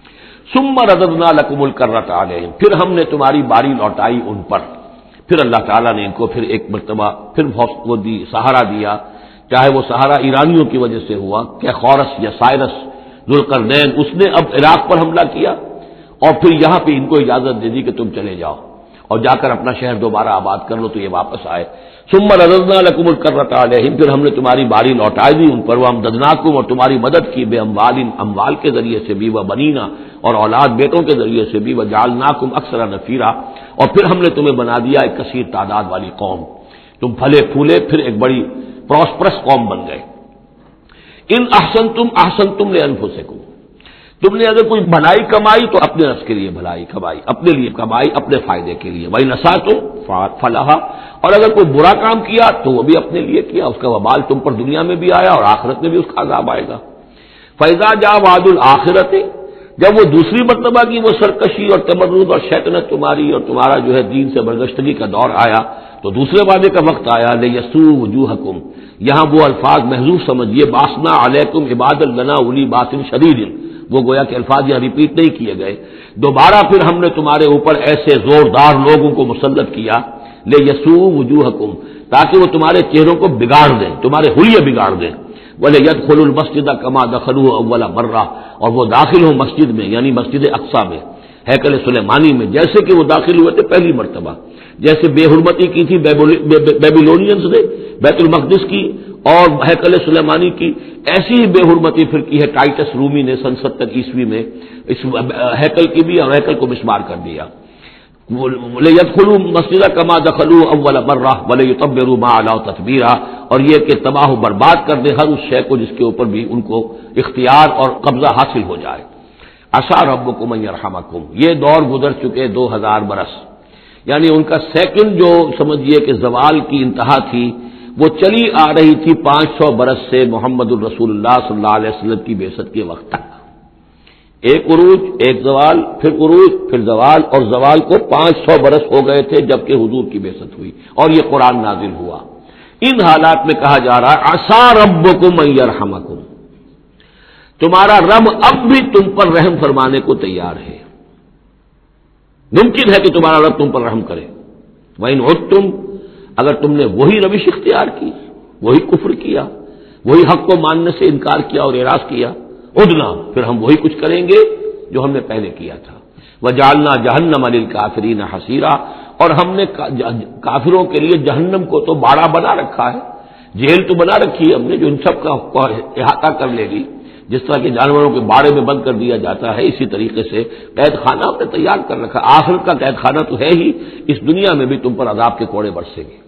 ثم رددنا لکم الکرۃ علیہم، پھر ہم نے تمہاری باری لوٹائی ان پر، پھر اللہ تعالیٰ نے ان کو پھر ایک مرتبہ پھر وہ دی سہارا دیا، چاہے وہ سہارا ایرانیوں کی وجہ سے ہوا کہ خورس یا سائرس ذوالقرنین، اس نے اب عراق پر حملہ کیا اور پھر یہاں پہ ان کو اجازت دے دی کہ تم چلے جاؤ اور جا کر اپنا شہر دوبارہ آباد کر لو، تو یہ واپس آئے۔ ثم رددنا لکم الکرۃ علیہم، پھر ہم نے تمہاری باری لوٹائی دی ان پر، وامددناکم، اور تمہاری مدد کی، بے اموال، اموال کے ذریعے سے بھی، و بنینا، اور اولاد بیٹوں کے ذریعے سے بھی، وجعلناکم اکثر نفیرا، اور پھر ہم نے تمہیں بنا دیا ایک کثیر تعداد والی قوم، تم پھلے پھولے پھر ایک بڑی پراسپرس قوم بن گئے۔ ان احسنتم احسنتم لانفسکم، تم نے اگر کوئی بھلائی کمائی تو اپنے نفس کے لیے بھلائی کمائی، اپنے لیے کمائی، اپنے فائدے کے لیے، وَإِنْ أَسَأْتُمْ فَلَهَا، اور اگر کوئی برا کام کیا تو وہ بھی اپنے لیے کیا، اس کا وبال تم پر دنیا میں بھی آیا اور آخرت میں بھی اس کا عذاب آئے گا۔ فَإِذَا جَاءَ وَعْدُ الْآخِرَةِ، جب وہ دوسری مرتبہ کی وہ سرکشی اور تمرد اور شیطنت تمہاری اور تمہارا جو ہے دین سے برگشتگی کا دور آیا، تو دوسرے وعدے کا وقت آیا، لِيَسُوءُ وُجُوهَكُمْ، یہاں وہ الفاظ محذوف سمجھیے، بَعَثْنَا عَلَيْكُمْ عِبَادًا لَنَا أُولِي بَأْسٍ شَدِيدٍ، وہ گویا کہ الفاظ یہاں ریپیٹ نہیں کیے گئے۔ دوبارہ پھر ہم نے تمہارے اوپر ایسے زوردار لوگوں کو مسلط کیا، لِيَسُوءُ وُجُوهَكُمْ، تاکہ وہ تمہارے چہروں کو بگاڑ دیں، تمہارے حلیے بگاڑ دیں، وَلِيَدْخُلُوا الْمَسْجِدَ كَمَا دَخَلُوهُ أَوَّلَ مَرَّةٍ، اور وہ داخل ہوں مسجد میں، یعنی مسجد اقصی میں، ہیکل سلیمانی میں، جیسے کہ وہ داخل ہوئے تھے پہلی مرتبہ، جیسے بے حرمتی کی تھی بیبیلونینز نے بیت المقدس کی اور ہیکل سلیمانی کی، ایسی ہی بے حرمتی پھر کی ہے ٹائٹس رومی نے سن ستر عیسوی میں اس ہیکل کی بھی، اور ہیکل کو مسمار کر دیا۔ لِيَدْخُلُوا الْمَسْجِدَ كَمَا دَخَلُوهُ أَوَّلَ مَرَّةٍ وَلِيُتَبِّرُوا مَا عَلَوْا تَتْبِيرًا، اور یہ کہ تباہ و برباد کر دے ہر اس شے کو جس کے اوپر بھی ان کو اختیار اور قبضہ حاصل ہو جائے۔ عَسَىٰ رَبُّكُمْ أَن يَرْحَمَكُمْ، یہ دور گزر چکے دو ہزار برس، یعنی ان کا سیکنڈ جو سمجھیے کہ زوال کی انتہا تھی وہ چلی آ رہی تھی پانچ سو برس سے محمد الرسول اللہ صلی اللہ علیہ وسلم کی بعثت کے وقت تک، ایک عروج، ایک زوال، پھر عروج، پھر زوال، اور زوال کو پانچ سو برس ہو گئے تھے جبکہ حضور کی بعثت ہوئی اور یہ قرآن نازل ہوا۔ ان حالات میں کہا جا رہا ہے عسیٰ ربکم ان یرحمکم، تمہارا رب اب بھی تم پر رحم فرمانے کو تیار ہے، ممکن ہے کہ تمہارا رب تم پر رحم کرے۔ وَإِنْ عُدْتُمْ، اگر تم نے وہی روش اختیار کی، وہی کفر کیا، وہی حق کو ماننے سے انکار کیا اور اعراض کیا، عدنا، پھر ہم وہی کچھ کریں گے جو ہم نے پہلے کیا تھا۔ وَجَعَلْنَا جَهَنَّمَ لِلْكَافِرِينَ حَصِيرًا، اور ہم نے کافروں کے لیے جہنم کو تو باڑا بنا رکھا ہے، جیل تو بنا رکھی ہے ہم نے جو ان سب کا احاطہ کر لے گی، جس طرح کہ جانوروں کے باڑے میں بند کر دیا جاتا ہے، اسی طریقے سے قید خانہ ہم نے تیار کر رکھا، آخرت کا قید خانہ تو ہے ہی، اس دنیا میں بھی تم پر عذاب کے کوڑے برسیں گے۔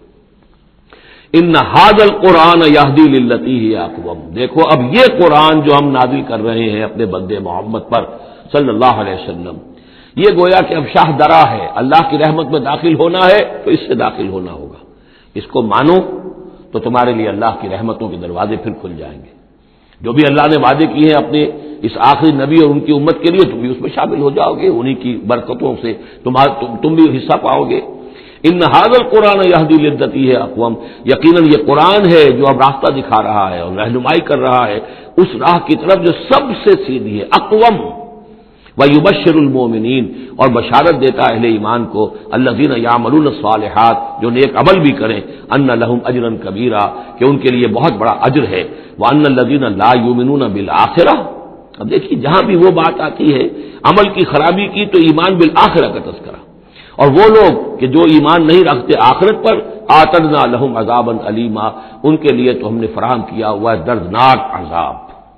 ان ھذا القرآن یہدی للتی ہی اقوم، دیکھو اب یہ قرآن جو ہم نازل کر رہے ہیں اپنے بندے محمد پر صلی اللہ علیہ وسلم، یہ گویا کہ اب شاہ درا ہے، اللہ کی رحمت میں داخل ہونا ہے تو اس سے داخل ہونا ہوگا، اس کو مانو تو تمہارے لیے اللہ کی رحمتوں کے دروازے پھر کھل جائیں گے، جو بھی اللہ نے وعدے کیے ہیں اپنے اس آخری نبی اور ان کی امت کے لیے تم بھی اس میں شامل ہو جاؤ گے، انہی کی برکتوں سے تمہارا تم بھی حصہ پاؤ گے۔ ان ھذا القرآن یہدی للتی ہے اقوام، یقیناً یہ قرآن ہے جو اب راستہ دکھا رہا ہے اور رہنمائی کر رہا ہے اس راہ کی طرف جو سب سے سیدھی ہے، اقوم، وَيُبَشِّرُ الْمُؤْمِنِينَ، اور بشارت دیتا اہل ایمان کو، الذین یعملون الصالحات، جو نیک عمل بھی کریں، ان لہم اجرا کبیرا، کہ ان کے لیے بہت بڑا اجر ہے، وان الذین لا یؤمنون بالآخرہ۔ اب دیکھیے جہاں بھی وہ بات آتی ہے عمل کی خرابی کی تو ایمان بالآخرہ کا تذکرہ، اور وہ لوگ کہ جو ایمان نہیں رکھتے آخرت پر، اعتدنا لہم عذابا علیما، ان کے لیے تو ہم نے فراہم کیا ہوا ہے دردناک عذاب۔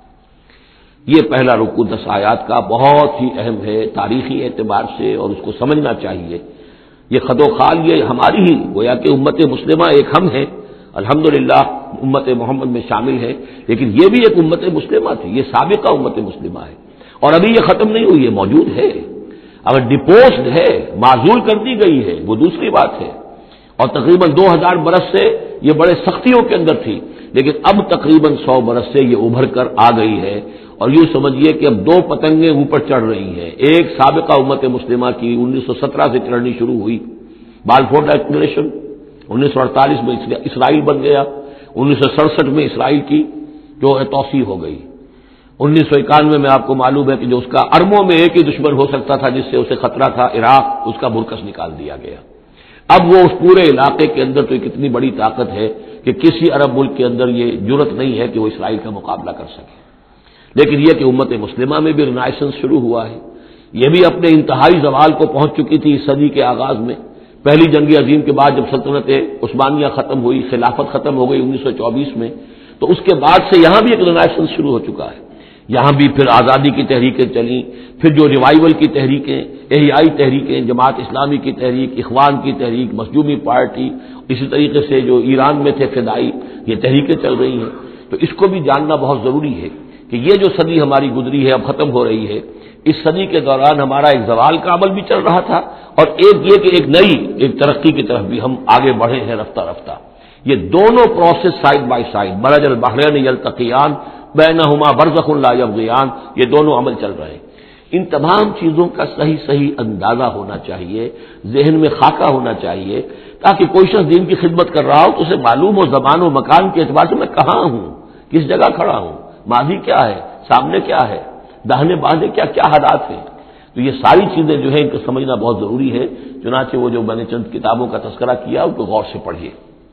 یہ پہلا رکوع دس آیات کا بہت ہی اہم ہے تاریخی اعتبار سے، اور اس کو سمجھنا چاہیے۔ یہ خد و خال یہ ہماری ہی گویا کہ امت مسلمہ ایک ہم ہیں، الحمدللہ امت محمد میں شامل ہے، لیکن یہ بھی ایک امت مسلمہ تھی، یہ سابقہ امت مسلمہ ہے، اور ابھی یہ ختم نہیں ہوئی، یہ موجود ہے۔ اگر ڈپوزڈ ہے، معزول کر دی گئی ہے، وہ دوسری بات ہے، اور تقریباً دو ہزار برس سے یہ بڑے سختیوں کے اندر تھی، لیکن اب تقریباً سو برس سے یہ ابھر کر آ گئی ہے، اور یوں سمجھیے کہ اب دو پتنگیں اوپر چڑھ رہی ہیں۔ ایک سابقہ امت مسلمہ کی انیس سو سترہ سے چڑھنی شروع ہوئی، بالفور ڈکلریشن، انیس سو اڑتالیس میں اسرائیل بن گیا، انیس سو سڑسٹھ میں اسرائیل کی جو ہے توسیع ہو گئی، انیس سو اکانوے میں آپ کو معلوم ہے کہ جو اس کا اربوں میں ایک ہی دشمن ہو سکتا تھا جس سے اسے خطرہ تھا، عراق، اس کا برکس نکال دیا گیا۔ اب وہ اس پورے علاقے کے اندر تو کتنی بڑی طاقت ہے کہ کسی عرب ملک کے اندر یہ جرت نہیں ہے کہ وہ اسرائیل کا مقابلہ کر سکے، لیکن یہ کہ امت مسلمہ میں بھی رنائسنس شروع ہوا ہے، یہ بھی اپنے انتہائی زوال کو پہنچ چکی تھی اس صدی کے آغاز میں، پہلی جنگ عظیم کے بعد جب سلطنت عثمانیہ ختم ہوئی، خلافت ختم ہو گئی انیس سو چوبیس میں، تو اس کے بعد سے یہاں بھی ایک رنائسنس شروع ہو چکا ہے، یہاں بھی پھر آزادی کی تحریکیں چلیں، پھر جو ریوائیول کی تحریکیں، احیائی تحریکیں، جماعت اسلامی کی تحریک، اخوان کی تحریک، مخدومی پارٹی، اسی طریقے سے جو ایران میں تھے فدائی، یہ تحریکیں چل رہی ہیں، تو اس کو بھی جاننا بہت ضروری ہے کہ یہ جو صدی ہماری گزری ہے اب ختم ہو رہی ہے، اس صدی کے دوران ہمارا ایک زوال کا عمل بھی چل رہا تھا، اور ایک یہ کہ ایک نئی ایک ترقی کی طرف بھی ہم آگے بڑھے ہیں رفتہ رفتہ۔ یہ دونوں پروسیس سائڈ بائی سائڈ، مرج البحرین یلتقیان بینہما برزخ لا یبغیان، یہ دونوں عمل چل رہے ہیں۔ ان تمام چیزوں کا صحیح صحیح اندازہ ہونا چاہیے، ذہن میں خاکہ ہونا چاہیے، تاکہ کوئی شخص دین کی خدمت کر رہا ہو تو اسے معلوم ہو زمان و مکان کے اعتبار سے میں کہاں ہوں، کس جگہ کھڑا ہوں، ماضی کیا ہے، سامنے کیا ہے، داہنے بازے کیا کیا حالات ہیں۔ تو یہ ساری چیزیں جو ہیں ان کو سمجھنا بہت ضروری ہے، چنانچہ وہ جو میں نے چند کتابوں کا تذکرہ کیا ان کو غور سے پڑھیے،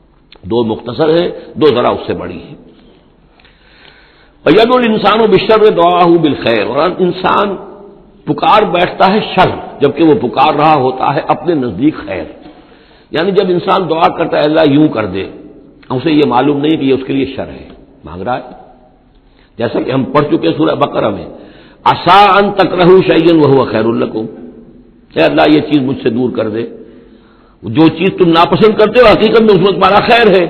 دو مختصر ہے، دو ذرا اس سے بڑی ہے۔ وَيَدْعُو الْإِنسَانُ بِالشَّرِّ دُعَاءَهُ بِالْخَيْرِ، اور انسان پکار بیٹھتا ہے شر جبکہ وہ پکار رہا ہوتا ہے اپنے نزدیک خیر، یعنی جب انسان دعا کرتا ہے اللہ یوں کر دے، اسے یہ معلوم نہیں کہ یہ اس کے لیے شر ہے، مانگ رہا ہے، جیسا کہ ہم پڑھ چکے سورہ بقرہ میں، عسیٰ ان تکرہوا شیئا وہو خیر لکم، اے اللہ یہ چیز مجھ سے دور کر دے، جو چیز تم ناپسند کرتے ہو حقیقت میں اس میں تمہارا خیر ہے،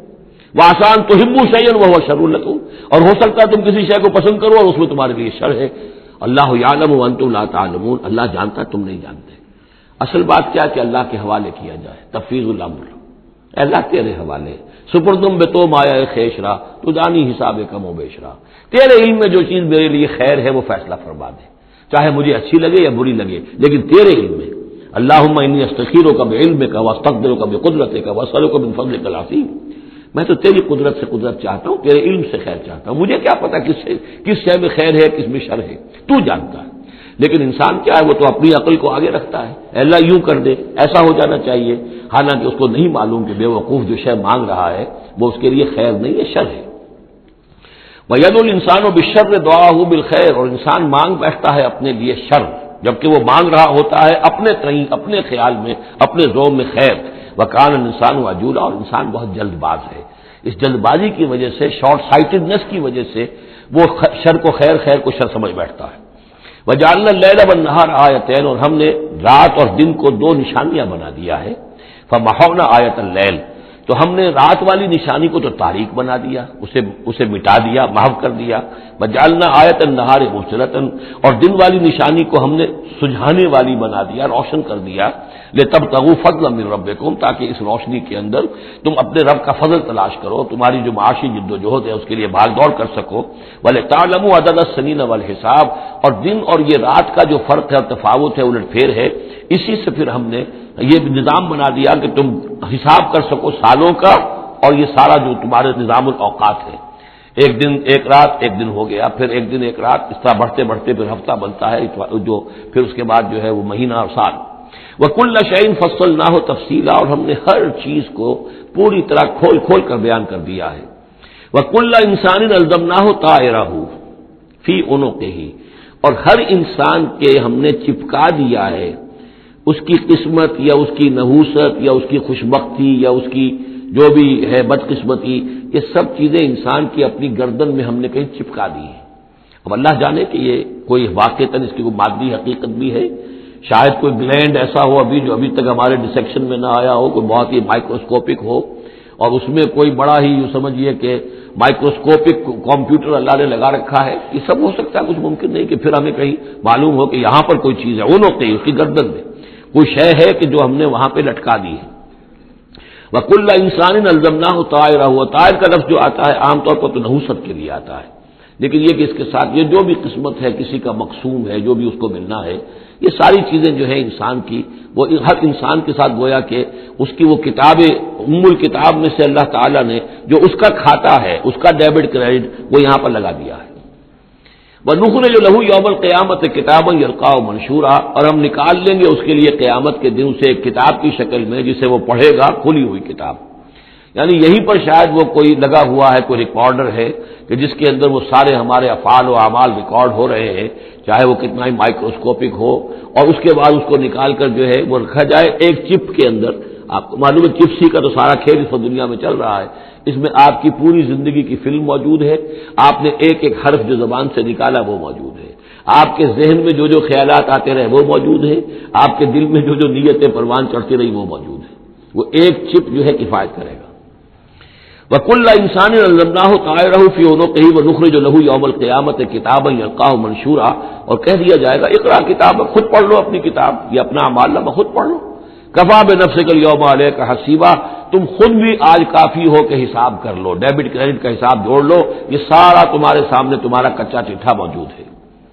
وعسیٰ ان تحبوا شیئا وہو شر لکم، اور ہو سکتا ہے تم کسی شے کو پسند کرو اور اس میں تمہارے لیے شر ہے، اللہ یعلم وانتم لا تعلمون، اللہ جانتا ہے تم نہیں جانتے۔ اصل بات کیا کہ اللہ کے حوالے کیا جائے، تفویض الامر، اے اللہ تیرے حوالے، سپردم بے تو مایا خیشرا تو جانی حساب کم و بیشرا، تیرے علم میں جو چیز میرے لیے خیر ہے وہ فیصلہ فرما دے، چاہے مجھے اچھی لگے یا بری لگے، لیکن تیرے علم میں۔ اللہم انی استخیرک بعلمک واستقدرک بقدرتک واسألک من فضلک العظیم، میں تو تیری قدرت سے قدرت چاہتا ہوں، تیرے علم سے خیر چاہتا ہوں، مجھے کیا پتا کس سے کس شے میں خیر ہے کس میں شر ہے، تو جانتا ہے۔ لیکن انسان کیا ہے، وہ تو اپنی عقل کو آگے رکھتا ہے، اے اللہ یوں کر دے، ایسا ہو جانا چاہیے، حالانکہ اس کو نہیں معلوم کہ بے وقوف جو شے مانگ رہا ہے وہ اس کے لیے خیر نہیں ہے، شر ہے۔ وَيَدْعُو الْإِنسَانُ بِالشَّرِّ دُعَاءَهُ بِالْخَيْرِ، اور انسان مانگ بیٹھتا ہے اپنے لیے شر جبکہ وہ مانگ رہا ہوتا ہے اپنے تئیں، اپنے خیال میں، اپنے ذوق میں خیر۔ وَكَانَ الْإِنسَانُ عَجُولًا، اور انسان بہت جلد باز ہے، اس جلد بازی کی وجہ سے، شارٹ سائٹڈنس کی وجہ سے وہ شر کو خیر، خیر کو شر سمجھ بیٹھتا ہے۔ وَجَعَلْنَا اللَّيْلَ وَالنَّهَارَ آیَتَيْنِ، اور ہم نے رات اور دن کو دو نشانیاں بنا دیا ہے۔ فَمَحَوْنَا آیَةَ اللَّيْلِ، تو ہم نے رات والی نشانی کو تو تاریک بنا دیا، اسے اسے مٹا دیا، محو کر دیا۔ وَجَعَلْنَا آیَةَ النَّهَارِ مُبْصِرَةً، اور دن والی نشانی کو ہم نے سجھانے والی بنا دیا، روشن کر دیا۔ لِتَبْتَغُوا فَضْلًا مِّن رَّبِّكُمْ، تاکہ اس روشنی کے اندر تم اپنے رب کا فضل تلاش کرو، تمہاری جو معاشی جد و جہد ہے اس کے لیے بھاگ دوڑ کر سکو۔ وَلِتَعْلَمُوا عَدَدَ السِّنِينَ وَالْحِسَابَ، اور دن اور یہ رات کا جو فرق ہے اور تفاوت ہے، الٹ پھیر ہے، اسی سے پھر ہم نے یہ نظام بنا دیا کہ تم حساب کر سکو سالوں کا، اور یہ سارا جو تمہارے نظام الاوقات ہے۔ ایک دن ایک رات ایک دن ہو گیا، پھر ایک دن ایک رات، اس طرح بڑھتے بڑھتے پھر ہفتہ بنتا ہے، جو پھر اس کے بعد جو ہے وہ مہینہ اور سال۔ وَكُلَّ شَيْءٍ فَصَّلْنَاهُ تَفْصِيلًا، اور ہم نے ہر چیز کو پوری طرح کھول کھول کر بیان کر دیا ہے۔ وَكُلَّ إِنسَانٍ أَلْزَمْنَاهُ طَائِرَهُ فِي عُنُقِهِ، اور ہر انسان کے ہم نے چپکا دیا ہے اس کی قسمت یا اس کی نحوست یا اس کی خوشبختی یا اس کی جو بھی ہے بدقسمتی، یہ سب چیزیں انسان کی اپنی گردن میں ہم نے کہیں چپکا دی ہیں۔ اب اللہ جانے کہ یہ کوئی واقعتاً اس کی کوئی مادی حقیقت بھی ہے، شاید کوئی گلینڈ ایسا ہو ابھی جو ابھی تک ہمارے ڈسیکشن میں نہ آیا ہو، کوئی بہت ہی مائکروسکوپک ہو، اور اس میں کوئی بڑا ہی یوں سمجھیے کہ مائکروسکوپک کمپیوٹر اللہ نے لگا رکھا ہے، یہ سب ہو سکتا ہے، کچھ ممکن نہیں کہ پھر ہمیں کہیں معلوم ہو کہ یہاں پر کوئی چیز ہے، وہ نوکتے اس کی گردن میں کوئی شے ہے کہ جو ہم نے وہاں پہ لٹکا دی ہے۔ وَكُلَّ إِنسَانٍ أَلْزَمْنَاهُ طَائِرَهُ، طائر کا لفظ جو آتا ہے عام طور پر تو نحوست کے لیے آتا ہے، لیکن یہ کہ اس کے ساتھ یہ جو بھی قسمت ہے، کسی کا مقسوم ہے، جو بھی اس کو ملنا ہے، یہ ساری چیزیں جو ہے انسان کی، وہ ہر انسان کے ساتھ گویا کہ اس کی وہ کتاب ام الکتاب میں سے اللہ تعالیٰ نے جو اس کا کھاتا ہے، اس کا ڈیبٹ کریڈٹ وہ یہاں پر لگا دیا ہے۔ وَنُخْرِجُ لَهُ يَوْمَ الْقِيَامَةِ كِتَابًا يَلْقَاهُ مَنشُورًا، اور ہم نکال لیں گے اس کے لیے قیامت کے دن سے ایک کتاب کی شکل میں جسے وہ پڑھے گا، کھلی ہوئی کتاب، یعنی یہیں پر شاید وہ کوئی لگا ہوا ہے، کوئی ریکارڈر ہے کہ جس کے اندر وہ سارے ہمارے افعال و اعمال ریکارڈ ہو رہے ہیں، چاہے وہ کتنا ہی مائکروسکوپک ہو، اور اس کے بعد اس کو نکال کر جو ہے وہ رکھا جائے ایک چپ کے اندر۔ آپ کو معلوم ہے چپسی کا تو سارا کھیل اس دنیا میں چل رہا ہے، اس میں آپ کی پوری زندگی کی فلم موجود ہے، آپ نے ایک ایک حرف جو زبان سے نکالا وہ موجود ہے، آپ کے ذہن میں جو جو خیالات آتے رہے وہ موجود ہے، آپ کے دل میں جو جو نیتیں پروان چڑھتی رہی وہ موجود ہے، وہ ایک چپ جو ہے کفایت کرے گا۔ وَكُلَّ إِنسَانٍ أَلْزَمْنَاهُ طَائِرَهُ فِي عُنُقِهِ وَنُخْرِجُ لَهُ يَوْمَ الْقِيَامَةِ كِتَابًا يَلْقَاهُ مَنشُورًا، اور کہہ دیا جائے گا اقرا کتاب، خود پڑھ لو اپنی کتاب، یہ اپنا اعمال نامہ خود پڑھ لو۔ کفا بنفسک اليوم علیک حسیبا، تم خود بھی آج کافی ہو کہ حساب کر لو، ڈیبٹ کریڈٹ کا حساب جوڑ لو، یہ سارا تمہارے سامنے تمہارا کچا چٹھا موجود ہے۔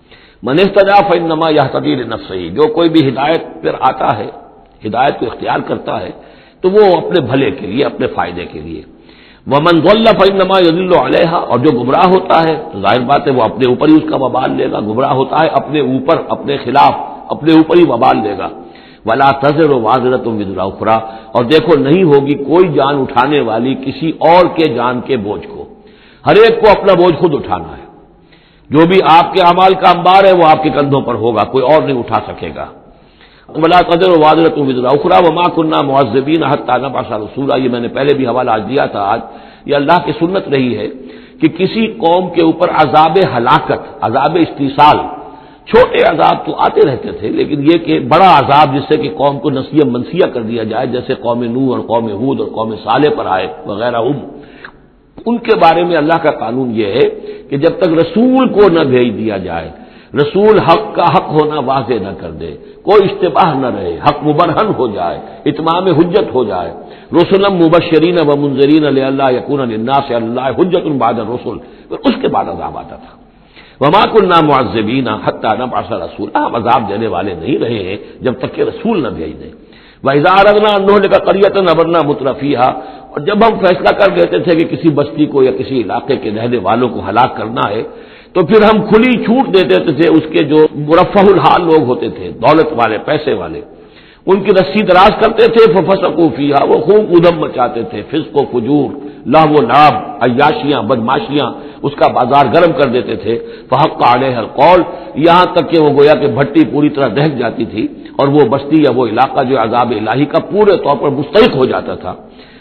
من اهتدى فإنما يهتدي لنفسه، جو کوئی بھی ہدایت پر آتا ہے، ہدایت کو اختیار کرتا ہے تو وہ اپنے بھلے کے لیے، اپنے فائدے کے لیے۔ ومن ضل فإنما يضل عليها، اور جو گمراہ ہوتا ہے تو ظاہر بات ہے وہ اپنے اوپر ہی اس کا وبال لے گا، گمراہ ہوتا ہے اپنے اوپر، اپنے خلاف، اپنے اوپر ہی وبال لے گا۔ ولا تزر وازرۃ وزر اخرى، اور دیکھو نہیں ہوگی کوئی جان اٹھانے والی کسی اور کے جان کے بوجھ کو، ہر ایک کو اپنا بوجھ خود اٹھانا ہے، جو بھی آپ کے اعمال کا انبار ہے وہ آپ کے کندھوں پر ہوگا، کوئی اور نہیں اٹھا سکے گا۔ ولا تزر وازرۃ وزر اخرى وما كنا معذبين حتى نبعث رسولا، یہ میں نے پہلے بھی حوالہ دیا تھا، آج یہ اللہ کی سنت رہی ہے کہ کسی قوم کے اوپر عذاب ہلاکت، عذاب استیصال، چھوٹے عذاب تو آتے رہتے تھے، لیکن یہ کہ بڑا عذاب جس سے کہ قوم کو نسیہ منسیہ کر دیا جائے، جیسے قوم نوح اور قوم ہود اور قوم صالح پر آئے وغیرہ، ان کے بارے میں اللہ کا قانون یہ ہے کہ جب تک رسول کو نہ بھیج دیا جائے، رسول حق کا حق ہونا واضح نہ کر دے، کوئی اشتباہ نہ رہے، حق مبرہن ہو جائے، اتمام حجت ہو جائے، رسلا مبشرین و منذرین لئلا یکون للناس علی اللہ حجت بعد الرسل، اس کے بعد عذاب آتا تھا۔ وما كنا معذبین حتی نبعث رسولا، ہم عذاب دینے والے نہیں رہے ہیں جب تک کہ رسول نہ بھیج دیں۔ وَإِذَا أَرَدْنَا أَن نُهْلِكَ قَرْيَةً أَمَرْنَا مُتْرَفِيهَا، اور جب ہم فیصلہ کر دیتے تھے کہ کسی بستی کو یا کسی علاقے کے رہنے والوں کو ہلاک کرنا ہے تو پھر ہم کھلی چھوٹ دے دیتے تھے اس کے جو مرفہ الحال لوگ ہوتے تھے، دولت والے، پیسے والے، ان کی رسی دراز کرتے تھے، ففسقوا فیہا، وہ خوب ادھم مچاتے تھے، فسق و فجور، لہو و لعب، عیاشیاں، بدماشیاں، اس کا بازار گرم کر دیتے تھے۔ فحق علیہ القول، یہاں تک کہ وہ گویا کہ بھٹی پوری طرح دہک جاتی تھی اور وہ بستی یا وہ علاقہ جو عذاب الہی کا پورے طور پر مستحق ہو جاتا تھا۔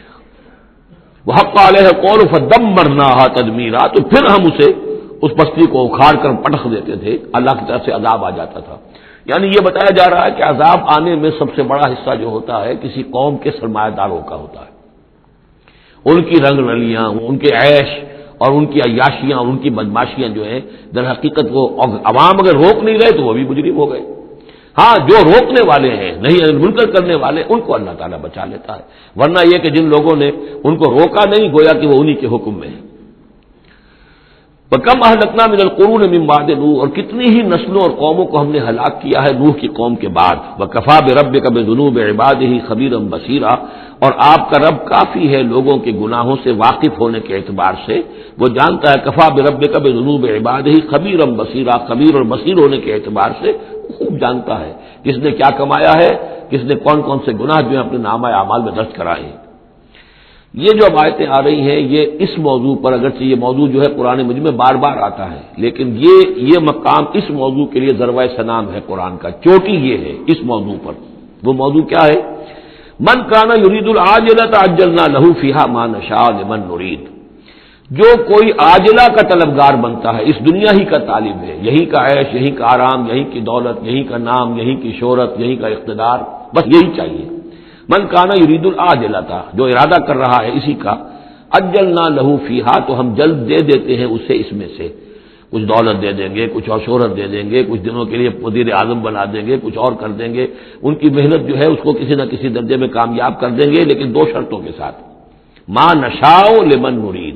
وحق علیہ القول فدمرناها تدمیرا، تو پھر ہم اسے اس بستی کو اکھاڑ کر پٹخ دیتے تھے، اللہ کی طرف سے عذاب آ جاتا تھا۔ یعنی یہ بتایا جا رہا ہے کہ عذاب آنے میں سب سے بڑا حصہ جو ہوتا ہے کسی قوم کے سرمایہ داروں کا ہوتا ہے، ان کی رنگ رلیاں، ان کے عیش اور ان کی عیاشیاں اور ان کی بدماشیاں جو ہیں، در حقیقت وہ عوام اگر روک نہیں رہے تو وہ بھی مجرم ہو گئے۔ ہاں جو روکنے والے ہیں، نہیں منکر کرنے والے، ان کو اللہ تعالیٰ بچا لیتا ہے، ورنہ یہ کہ جن لوگوں نے ان کو روکا نہیں، گویا کہ وہ انہی کے حکم میں ہے۔ وَكَمْ أَهْلَكْنَا مِنَ الْقُرُونِ مِن بَعْدِ نوح، اور کتنی ہی نسلوں اور قوموں کو ہم نے ہلاک کیا ہے نوح کی قوم کے بعد. وَكَفَىٰ بِرَبِّكَ بِذُنُوبِ عِبَادِهِ خَبِيرًا بَصِيرًا، اور آپ کا رب کافی ہے لوگوں کے گناہوں سے واقف ہونے کے اعتبار سے، وہ جانتا ہے. کفا بربک بذنوب عبادہ خبیرا بصیرا، خبیر اور بصیر ہونے کے اعتبار سے خوب جانتا ہے کس نے کیا کمایا ہے، کس نے کون کون سے گناہ جو ہیں اپنے نامہ اعمال میں درج کرائے ہیں. یہ جو اب آیتیں آ رہی ہیں یہ اس موضوع پر، اگرچہ یہ موضوع جو ہے قرآن مجید میں بار بار آتا ہے، لیکن یہ یہ مقام اس موضوع کے لیے ذروۂ سنام ہے قرآن کا، چوٹی یہ ہے اس موضوع پر. وہ موضوع کیا ہے؟ من کان یرید العاجلۃ عجلنا لہ فیہا ما نشاء لمن نرید. جو کوئی عاجلہ کا طلبگار بنتا ہے، اس دنیا ہی کا طالب ہے، یہی کا عیش، یہی کا آرام، یہی کی دولت، یہی کا نام، یہی کی شہرت، یہی کا اقتدار، بس یہی چاہیے. من کانا یرید العاجلۃ، جو ارادہ کر رہا ہے اسی کا، عجلنا لہ فیہا، تو ہم جلد دے دیتے ہیں اسے اس میں سے. کچھ دولت دے دیں گے، کچھ اور شہرت دے دیں گے، کچھ دنوں کے لیے وزیر اعظم بنا دیں گے، کچھ اور کر دیں گے. ان کی محنت جو ہے اس کو کسی نہ کسی درجے میں کامیاب کر دیں گے، لیکن دو شرطوں کے ساتھ. ما نشاء لمن نرید،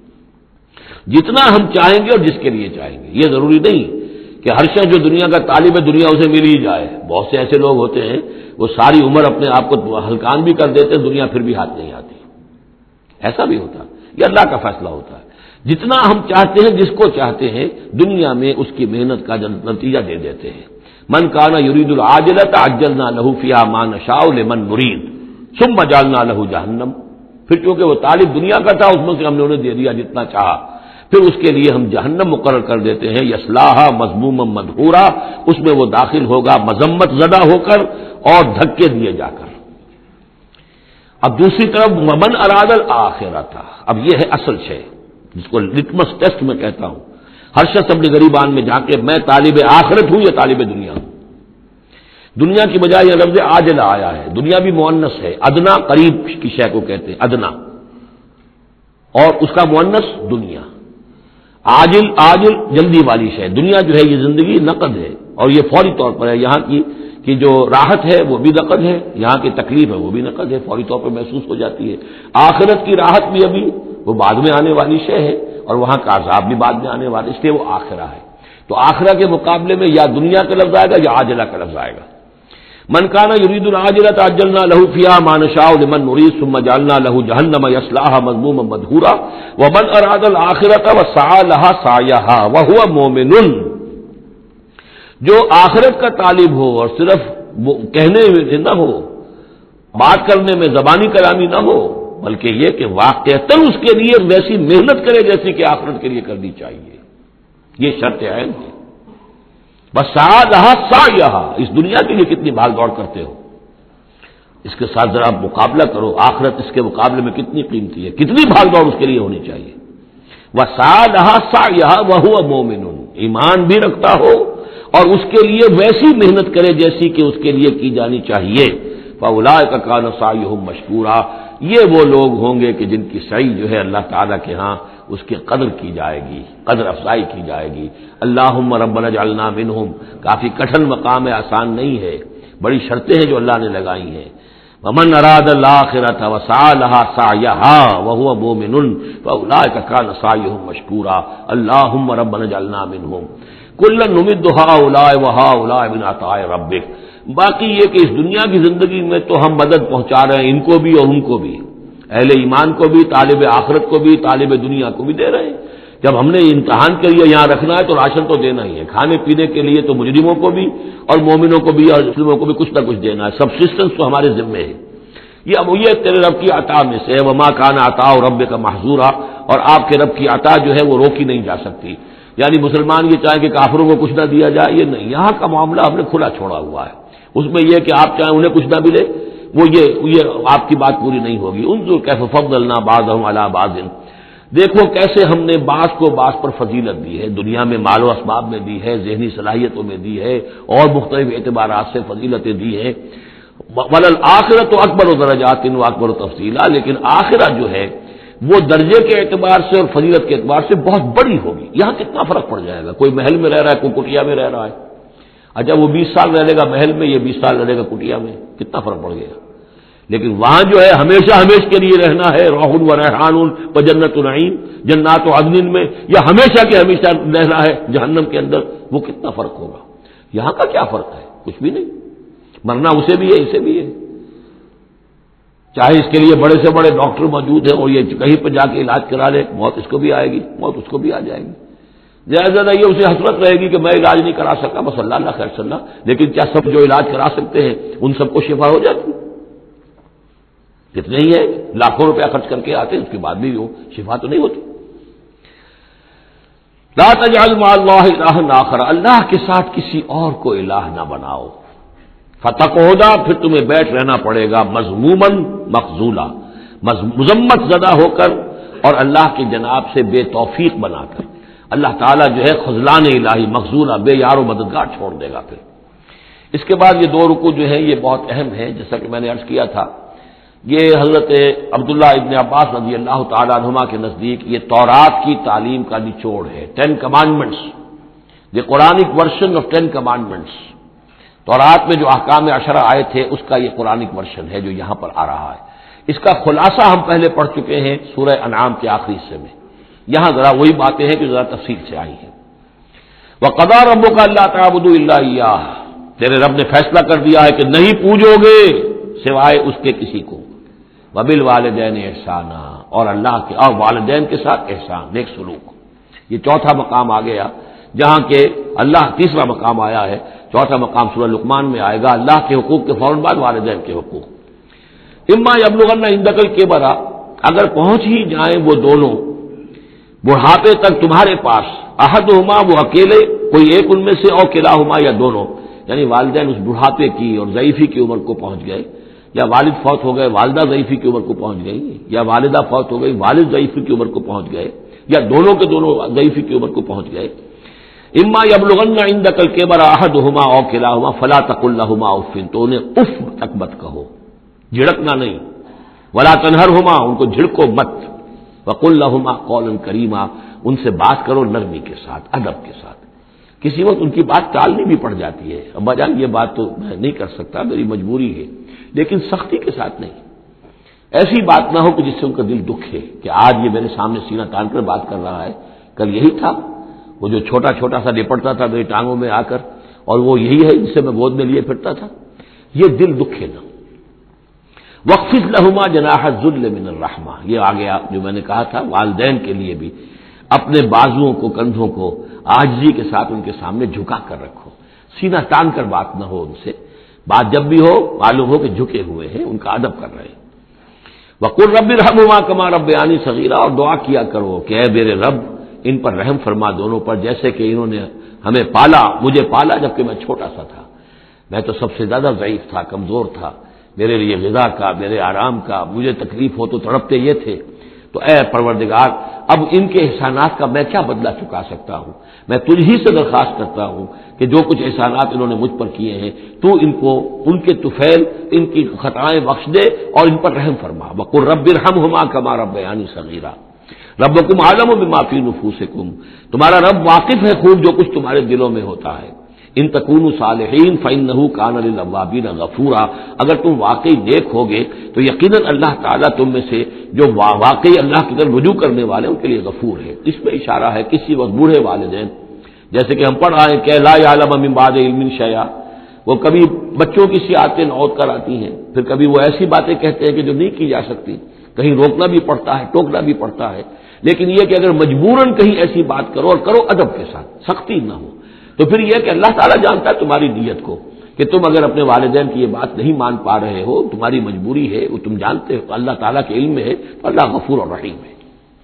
جتنا ہم چاہیں گے اور جس کے لیے چاہیں گے. یہ ضروری نہیں کہ ہر شخص جو دنیا کا طالب ہے دنیا اسے مل ہی جائے. بہت سے ایسے لوگ ہوتے ہیں وہ ساری عمر اپنے آپ کو ہلکان بھی کر دیتے ہیں، دنیا پھر بھی ہاتھ نہیں آتی. ایسا بھی ہوتا ہے، یہ اللہ کا فیصلہ ہوتا ہے. جتنا ہم چاہتے ہیں، جس کو چاہتے ہیں، دنیا میں اس کی محنت کا نتیجہ دے دیتے ہیں. من کانا یرید العاجلۃ عجلنا لہ فیہا ما نشاء لمن نرید ثم جعلنا لہ جہنم. پھر چونکہ وہ طالب دنیا کا تھا، اس میں سے ہم نے انہیں دے دیا جتنا چاہا، پھر اس کے لیے ہم جہنم مقرر کر دیتے ہیں. یصلاھا مذموما مدحورا، اس میں وہ داخل ہوگا مذمت زدہ ہو کر اور دھکے دیے جا کر. اب دوسری طرف من اراد الآخرۃ، اب یہ ہے اصل شے جس کو لٹمس ٹیسٹ میں کہتا ہوں. ہر شخص اپنے گریبان میں جا کے میں طالب آخرت ہوں یا طالب دنیا ہوں. دنیا کی بجائے یہ لفظ عاجلہ آیا ہے. دنیا بھی مؤنث ہے، ادنا قریب کی شے کو کہتے ہیں ادنا، اور اس کا مؤنث دنیا. عاجل عاجل جلدی والی شے. دنیا جو ہے یہ زندگی نقد ہے اور یہ فوری طور پر ہے. یہاں کی کی جو راحت ہے وہ بھی نقد ہے، یہاں کی تکلیف ہے وہ بھی نقد ہے، فوری طور پر محسوس ہو جاتی ہے. آخرت کی راحت بھی ابھی وہ بعد میں آنے والی شے ہے، اور وہاں کا عذاب بھی بعد میں آنے والا، اس لیے وہ آخرہ ہے. تو آخرہ کے مقابلے میں یا دنیا کا لفظ آئے گا یا عاجلہ کا لفظ آئے گا. من کان یرید العاجلۃ عجلنا لہ فیہا ما نشاء لمن نرید ثم جعلنا لہ جہنم یصلاھا مذموما مدحورا ومن اراد الآخرۃ وسعی لہا سعیھا وہو مؤمن. جو آخرت کا طالب ہو اور صرف وہ کہنے میں نہ ہو، بات کرنے میں زبانی کلامی نہ ہو، بلکہ یہ کہ واقعتاً اس کے لیے ویسی محنت کرے جیسی کہ آخرت کے لیے کرنی چاہیے. یہ شرط عین ہے. بس سعی لہا سعیھا، اس دنیا کے لیے کتنی بھاگ دوڑ کرتے ہو، اس کے ساتھ ذرا مقابلہ کرو. آخرت اس کے مقابلے میں کتنی قیمتی ہے، کتنی بھاگ دوڑ اس کے لیے ہونی چاہیے. وسعی لہا سعیھا وہو مؤمن، ایمان بھی رکھتا ہو اور اس کے لیے ویسی محنت کرے جیسی کہ اس کے لیے کی جانی چاہیے. فاولئک کان سعیھم مشکورا، یہ وہ لوگ ہوں گے کہ جن کی سعی جو ہے اللہ تعالیٰ کے ہاں اس کی قدر کی جائے گی، قدر افزائی کی جائے گی. اللہم ربنا اجعلنا منہم، کافی کٹھن مقام ہے، آسان نہیں ہے، بڑی شرطیں ہیں جو اللہ نے لگائی ہیں. ومن اراد الآخرۃ وسعی لہا سعیھا وہو مؤمن فاولئک کان سعیھم مشکورا. اللہم ربنا اجعلنا منہم. کلا نمد ہؤلاء وہؤلاء من عطاء ربک. باقی یہ کہ اس دنیا کی زندگی میں تو ہم مدد پہنچا رہے ہیں ان کو بھی اور ان کو بھی، اہل ایمان کو بھی، طالب آخرت کو بھی، طالب دنیا کو بھی دے رہے ہیں. جب ہم نے امتحان کے لیے یہاں رکھنا ہے تو راشن تو دینا ہی ہے. کھانے پینے کے لیے تو مجرموں کو بھی اور مومنوں کو بھی اور مسلموں کو بھی کچھ نہ کچھ دینا ہے. سبسسٹنس تو ہمارے ذمے ہے. یہ اب یہ تیرے رب کی عطا میں سے ہے. وما کان عطاء ربک محظورا، اور آپ کے رب کی عطا جو ہے وہ روکی نہیں جا سکتی. یعنی مسلمان یہ چاہیں کہ کافروں کو کچھ نہ دیا جائے، یہ نہیں. یہاں کا معاملہ ہم نے کھلا چھوڑا ہوا ہے. اس میں یہ کہ آپ چاہیں انہیں کچھ نہ ملے، وہ یہ یہ آپ کی بات پوری نہیں ہوگی. انظر کیف فضلنا بعضهم علی بعض، دیکھو کیسے ہم نے بعض کو بعض پر فضیلت دی ہے. دنیا میں مال و اسباب میں دی ہے، ذہنی صلاحیتوں میں دی ہے، اور مختلف اعتبارات سے فضیلتیں دی ہیں. وللآخرۃ اکبر درجات و اکبر تفصیلا، لیکن آخرہ جو ہے وہ درجے کے اعتبار سے اور فضیلت کے اعتبار سے بہت بڑی ہوگی. یہاں کتنا فرق پڑ جائے گا. کوئی محل میں رہ رہا ہے، کوئی کٹیا میں رہ رہا ہے. اچھا وہ بیس سال رہے گا محل میں، یہ بیس سال رہے گا کٹیا میں، کتنا فرق پڑ گیا. لیکن وہاں جو ہے ہمیشہ ہمیشہ کے لیے رہنا ہے، روح و ریحان و جنت نعیم، جنات و عدن میں، یا ہمیشہ کے ہمیشہ رہنا ہے جہنم کے اندر، وہ کتنا فرق ہوگا؟ یہاں کا کیا فرق ہے؟ کچھ بھی نہیں، مرنا اسے بھی ہے اسے بھی ہے، چاہے اس کے لیے بڑے سے بڑے ڈاکٹر موجود ہیں اور یہ کہیں پہ جا کے علاج کرا لے، موت اس کو بھی آئے گی، موت اس کو بھی آ جائے گی، زیادہ زیادہ یہ اسے حسرت رہے گی کہ میں علاج نہیں کرا سکا، بس اللہ اللہ خیر صلی اللہ، لیکن کیا سب جو علاج کرا سکتے ہیں ان سب کو شفا ہو جاتی؟ کتنے ہی ہے لاکھوں روپیہ خرچ کر کے آتے ہیں، اس کے بعد بھی وہ شفا تو نہیں ہوتی۔ لا تجعل مع اللہ الہا آخر، اللہ کے ساتھ کسی اور کو الہ نہ بناؤ، فتقعدا، پھر تمہیں بیٹھ رہنا پڑے گا مذموما مخذولا، مذمت زدہ ہو کر اور اللہ کی جناب سے بے توفیق بنا کر۔ اللہ تعالیٰ جو ہے خذلان الہی، مخذولا، بے یار و مددگار چھوڑ دے گا۔ پھر اس کے بعد یہ دو رکوع جو ہے یہ بہت اہم ہے، جیسا کہ میں نے عرض کیا تھا، یہ حضرت عبداللہ ابن عباس رضی اللہ تعالیٰ عنہما کے نزدیک یہ تورات کی تعلیم کا نچوڑ ہے، ten commandments, the Quranic version of ten commandments. تورات میں جو احکام عشرہ آئے تھے اس کا یہ قرآنک ورژن ہے جو یہاں پر آ رہا ہے۔ اس کا خلاصہ ہم پہلے پڑھ چکے ہیں سورہ انعام کے آخری حصے میں، یہاں ذرا وہی باتیں ہیں کہ ذرا تفصیل سے آئی ہیں۔ وَقَضَىٰ رَبُّكَ أَلَّا تَعْبُدُوا إِلَّا إِيَّاهُ، تیرے رب نے فیصلہ کر دیا ہے کہ نہیں پوجو گے سوائے اس کے کسی کو، وَبِالْوَالِدَيْنِ إِحْسَانًا، اور اللہ کے اور والدین کے ساتھ احسان، نیک سلوک۔ یہ چوتھا مقام آ گیا جہاں کہ اللہ، تیسرا مقام آیا ہے، چوتھا مقام سورہ لقمان میں آئے گا، اللہ کے حقوق کے فوراً بعد والدین کے حقوق۔ اما یبلغن عندک الکبر، اگر پہنچ ہی جائیں وہ دونوں بڑھاپے تک تمہارے پاس، احدہما، وہ اکیلے، کوئی ایک ان میں سے، اور کلاہما، یا دونوں، یعنی والدین اس بڑھاپے کی اور ضعیفی کی عمر کو پہنچ گئے، یا والد فوت ہو گئے والدہ ضعیفی کی عمر کو پہنچ گئی، یا والدہ فوت ہو گئی والد ضعیفی کی عمر کو پہنچ گئے، یا دونوں کے دونوں ضعیفی کی عمر کو پہنچ گئے۔ اما یبلغن عندک الکبر احدہما او کلاہما فلا تقل لہما اف، تو انہیں اف تک مت کہو، جھڑکنا نہیں، ولا تنہرہما، ان کو جھڑکو مت، وقل لہما قولا کریما، ان سے بات کرو نرمی کے ساتھ، ادب کے ساتھ۔ کسی وقت ان کی بات ٹالنی بھی پڑ جاتی ہے، ابا جان یہ بات تو میں نہیں کر سکتا، میری مجبوری ہے، لیکن سختی کے ساتھ نہیں، ایسی بات نہ ہو کہ جس سے ان کا دل دکھے کہ آج یہ میرے سامنے سینہ تان کر بات کر رہا ہے، کل یہی تھا وہ جو چھوٹا چھوٹا سا لپٹتا تھا میری ٹانگوں میں آ کر، اور وہ یہی ہے جسے میں گود میں لیے پھرتا تھا، یہ دل دکھے نہ۔ وَاخْفِضْ لَهُمَا جَنَاحَ الذُّلِّ مِنَ الرَّحْمَةِ، یہ آ گیا جو میں نے کہا تھا والدین کے لیے بھی اپنے بازوؤں کو، کندھوں کو عاجزی کے ساتھ ان کے سامنے جھکا کر رکھو، سینہ تان کر بات نہ ہو ان سے، بات جب بھی ہو معلوم ہو کہ جھکے ہوئے ہیں، ان کا ادب کر رہے ہیں۔ وَقُلْ رَبِّ ارْحَمْهُمَا كَمَا رَبَّيَانِي صَغِيرًا، اور دعا کیا کرو کہ اے میرے رب ان پر رحم فرما دونوں پر، جیسے کہ انہوں نے ہمیں پالا، مجھے پالا جبکہ میں چھوٹا سا تھا، میں تو سب سے زیادہ ضعیف تھا، کمزور تھا، میرے لیے غذا کا، میرے آرام کا، مجھے تکلیف ہو تو تڑپتے یہ تھے، تو اے پروردگار اب ان کے احسانات کا میں کیا بدلہ چکا سکتا ہوں، میں تجھ ہی سے درخواست کرتا ہوں کہ جو کچھ احسانات انہوں نے مجھ پر کیے ہیں تو ان کو، ان کے طفیل، ان کی خطائیں بخش دے اور ان پر رحم فرما۔ وَقُلْ رَبِّ ارْحَمْهُمَا كَمَا رَبَّيَانِي صَغِيرًا رَبُّكُمْ أَعْلَمُ بِمَا فِي نُفُوسِكُمْ، تمہارا رب واقف ہے خوب جو کچھ تمہارے دلوں میں ہوتا ہے۔ ان تکونوا صالحین فإنہ کان للأوابین غفورا، اگر تم واقعی نیک ہوگے تو یقیناً اللہ تعالیٰ تم میں سے جو واقعی اللہ کی طرف رجوع کرنے والے ان کے لیے غفور ہے۔ اس میں اشارہ ہے کسی وقت بوڑھے والدین، جیسے کہ ہم پڑھ رہے ہیں کہ لا یعلم من بعد علم شیئا، وہ کبھی بچوں کی سی عادتیں نوت کر آتی ہیں، پھر کبھی وہ ایسی باتیں کہتے ہیں کہ جو نہیں کی جا سکتی، کہیں روکنا بھی پڑتا ہے، ٹوکنا بھی پڑتا ہے، لیکن یہ کہ اگر مجبوراً کہیں ایسی بات کرو اور کرو ادب کے ساتھ، سختی نہ ہو، تو پھر یہ کہ اللہ تعالیٰ جانتا ہے تمہاری نیت کو، کہ تم اگر اپنے والدین کی یہ بات نہیں مان پا رہے ہو، تمہاری مجبوری ہے، وہ تم جانتے ہو، اللہ تعالیٰ کے علم میں ہے، تو اللہ غفور اور رحیم ہے۔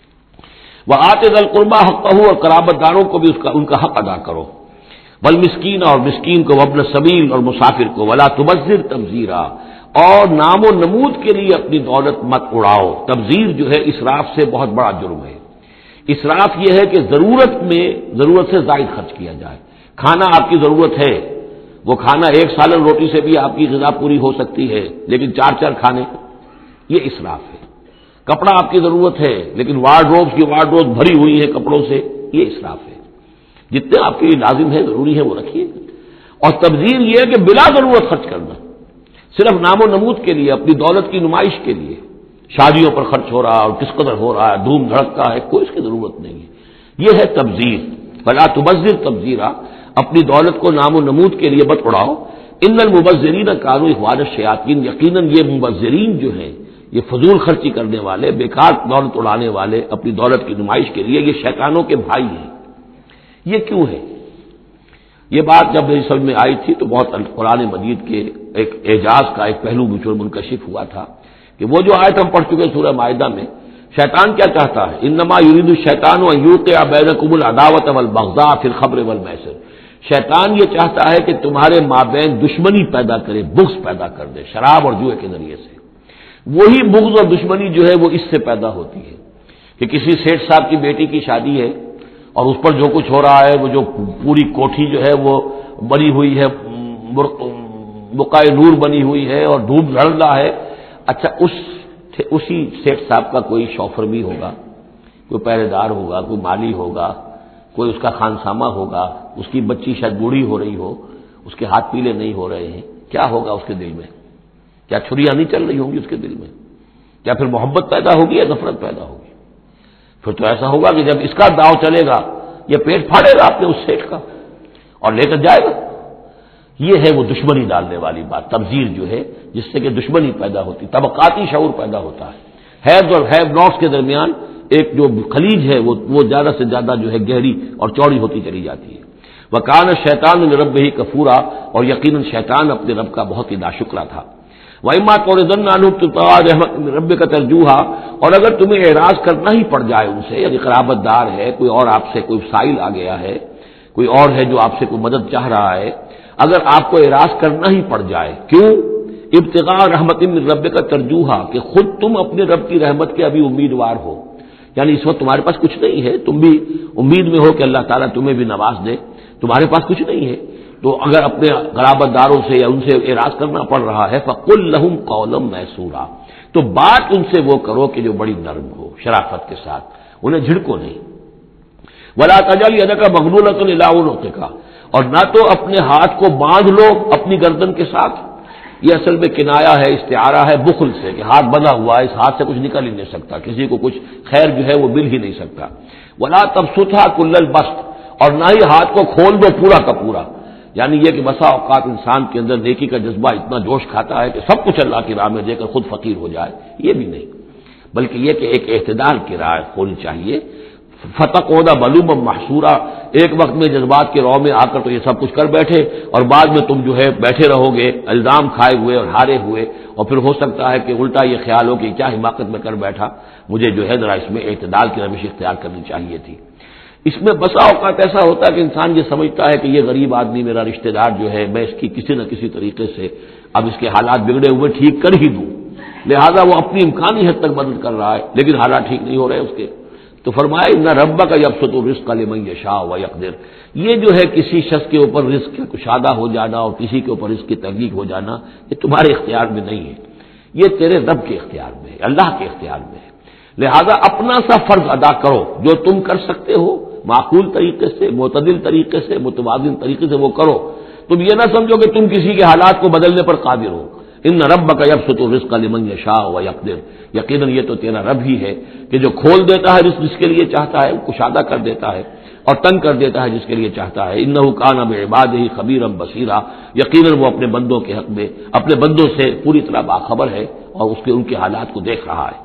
وَآتِ ذَا الْقُرْبَىٰ حَقَّهُ، اور قرابت داروں کو بھی اس کا ان کا حق ادا کرو، والمسکین، اور مسکین کو، وابن السبیل، اور مسافر کو، ولا تبذر تبذیرا، اور نام و نمود کے لیے اپنی دولت مت اڑاؤ۔ تبذیر جو ہے اسراف سے بہت بڑا جرم ہے۔ اسراف یہ ہے کہ ضرورت میں ضرورت سے زائد خرچ کیا جائے۔ کھانا آپ کی ضرورت ہے، وہ کھانا ایک سالن روٹی سے بھی آپ کی غذا پوری ہو سکتی ہے، لیکن چار چار کھانے، یہ اسراف ہے۔ کپڑا آپ کی ضرورت ہے لیکن وارڈروب کی وارڈروب بھری ہوئی ہے کپڑوں سے، یہ اسراف ہے۔ جتنے آپ کے لیے لازم ہے، ضروری ہے، وہ رکھیے۔ اور تبذیر یہ ہے کہ بلا ضرورت خرچ کرنا، صرف نام و نمود کے لیے، اپنی دولت کی نمائش کے لیے شادیوں پر خرچ ہو رہا اور کس قدر ہو رہا ہے، دھوم دھڑکتا ہے، کوئی اس کی ضرورت نہیں ہے۔ یہ ہے تبذیر۔ فلا تبذر تبذیرا، اپنی دولت کو نام و نمود کے لیے مت اڑاؤ۔ ان المبذرین کانوا اخوان الشیاطین، یقیناً یہ مبذرین جو ہیں، یہ فضول خرچی کرنے والے، بیکار دولت اڑانے والے اپنی دولت کی نمائش کے لیے، یہ شیطانوں کے بھائی ہیں۔ یہ کیوں ہے؟ یہ بات جب میری سمجھ میں آئی تھی تو بہت قرآن مجید کے ایک اعجاز کا ایک پہلو مجھ پر منکشف ہوا تھا کہ وہ جو آیت ہم پڑھ چکے سورہ مائدہ میں، شیطان کیا چاہتا ہے؟ انما یرید الشیطان ان یوقع بینکم العداوۃ والبغضاء فی الخمر والمیسر، شیطان یہ چاہتا ہے کہ تمہارے مابین دشمنی پیدا کرے، بغض پیدا کر دے شراب اور جوئے کے ذریعے سے۔ وہی بغض اور دشمنی جو ہے وہ اس سے پیدا ہوتی ہے کہ کسی سیٹھ صاحب کی بیٹی کی شادی ہے اور اس پر جو کچھ ہو رہا ہے، وہ جو پوری کوٹھی جو ہے وہ بنی ہوئی ہے، بقائے نور بنی ہوئی ہے اور دھوپ جھڑ رہا ہے۔ اچھا، اس اسی سیٹھ صاحب کا کوئی شوفر بھی ہوگا، کوئی پہرے دار ہوگا، کوئی مالی ہوگا، کوئی اس کا خانسامہ ہوگا، اس کی بچی شاید بوڑھی ہو رہی ہو، اس کے ہاتھ پیلے نہیں ہو رہے ہیں، کیا ہوگا اس کے دل میں؟ کیا چھریاں نہیں چل رہی ہوں گی اس کے دل میں؟ کیا پھر محبت پیدا ہوگی یا نفرت پیدا ہوگی؟ پھر تو ایسا ہوگا کہ جب اس کا داؤ چلے گا، یہ پیٹ پھاڑے گا اپنے اس سیٹ کا اور لے کر جائے گا۔ یہ ہے وہ دشمنی ڈالنے والی بات، تبذیر جو ہے، جس سے کہ دشمنی پیدا ہوتی، طبقاتی شعور پیدا ہوتا ہے، ہیوز اور ہیو ناٹس کے درمیان ایک جو خلیج ہے وہ وہ زیادہ سے زیادہ جو ہے گہری اور چوڑی ہوتی چلی جاتی ہے۔ وَكَانَ الشَّيْطَانُ لِرَبِّهِ كَفُورًا، اور یقیناً شیطان اپنے رب کا بہت ہی ناشکرا تھا۔ وَإِمَّا تُعْرِضَنَّ عَنْهُمْ ابْتِغَاءَ رَحْمَةٍ مِّن رَّبِّكَ تَرْجُوهَا، اور اگر تمہیں اعراض کرنا ہی پڑ جائے ان سے، یعنی قرابت دار ہے، کوئی اور آپ سے کوئی سائل آ گیا ہے، کوئی اور ہے جو آپ سے کوئی مدد چاہ رہا ہے، اگر آپ کو اعراض کرنا ہی پڑ جائے، کیوں؟ ابتغاء رحمت من ربک ترجوہا، کہ خود تم اپنے رب کی رحمت کے ابھی امیدوار ہو، یعنی اس وقت تمہارے پاس کچھ نہیں ہے، تم بھی امید میں ہو کہ اللہ تعالیٰ تمہیں بھی نواز دے، تمہارے پاس کچھ نہیں ہے، تو اگر اپنے قرابت داروں سے یا ان سے اعراض کرنا پڑ رہا ہے، فقل لہم قولا میسورا، تو بات ان سے وہ کرو کہ جو بڑی نرم ہو، شرافت کے ساتھ، انہیں جھڑکو نہیں۔ ولا تجعل یدک مغلولۃ الی عنقک، اور نہ تو اپنے ہاتھ کو باندھ لو اپنی گردن کے ساتھ، یہ اصل میں کنایا ہے، استعارہ ہے بخل سے، کہ ہاتھ بندھا ہوا ہے، اس ہاتھ سے کچھ نکل ہی نہیں سکتا، کسی کو کچھ خیر جو ہے وہ مل ہی نہیں سکتا۔ ولا تبسطھا کل البسط، اور نہ ہی ہاتھ کو کھول دو پورا کا پورا، یعنی یہ کہ بسا اوقات انسان کے اندر نیکی کا جذبہ اتنا جوش کھاتا ہے کہ سب کچھ اللہ کی راہ میں دے کر خود فقیر ہو جائے، یہ بھی نہیں، بلکہ یہ کہ ایک اعتدال کی راہ ہونی چاہیے۔ فتقعد ملوما محسورا، ایک وقت میں جذبات کے رو میں آ کر تو یہ سب کچھ کر بیٹھے اور بعد میں تم جو ہے بیٹھے رہو گے الزام کھائے ہوئے اور ہارے ہوئے، اور پھر ہو سکتا ہے کہ الٹا یہ خیال ہو کہ کیا حماقت میں کر بیٹھا، مجھے جو ہے ذرا اس میں اعتدال کی روش اختیار کرنی چاہیے تھی۔ اس میں بسا اوقات ایسا ہوتا ہے کہ انسان یہ سمجھتا ہے کہ یہ غریب آدمی میرا رشتہ دار جو ہے، میں اس کی کسی نہ کسی طریقے سے اب اس کے حالات بگڑے ہوئے ٹھیک کر ہی دوں، لہذا وہ اپنی امکانی حد تک مدد کر رہا ہے، لیکن حالات ٹھیک نہیں ہو رہے اس کے، تو فرمایا ان ربک یبسط الرزق لمن یشاء ویقدر، یہ جو ہے کسی شخص کے اوپر رزق کشادہ ہو جانا اور کسی کے اوپر رزق کی تحقیق ہو جانا، یہ تمہارے اختیار میں نہیں ہے، یہ تیرے رب کے اختیار میں ہے، اللہ کے اختیار میں ہے، لہذا اپنا سا فرض ادا کرو جو تم کر سکتے ہو، معقول طریقے سے، معتدل طریقے سے، متوازن طریقے سے وہ کرو، تم یہ نہ سمجھو کہ تم کسی کے حالات کو بدلنے پر قادر ہو۔ ان ربک یبسط الرزق لمن یشاء ویقدر، یقیناً یہ تو تیرا رب ہی ہے کہ جو کھول دیتا ہے رزق جس کے لیے چاہتا ہے، کشادہ کر دیتا ہے اور تنگ کر دیتا ہے جس کے لیے چاہتا ہے۔ انہ کان بعبادہ خبیرا بصیرا، یقیناً وہ اپنے بندوں کے حق میں اپنے بندوں سے پوری طرح باخبر ہے اور اس کے ان کے حالات کو دیکھ رہا ہے۔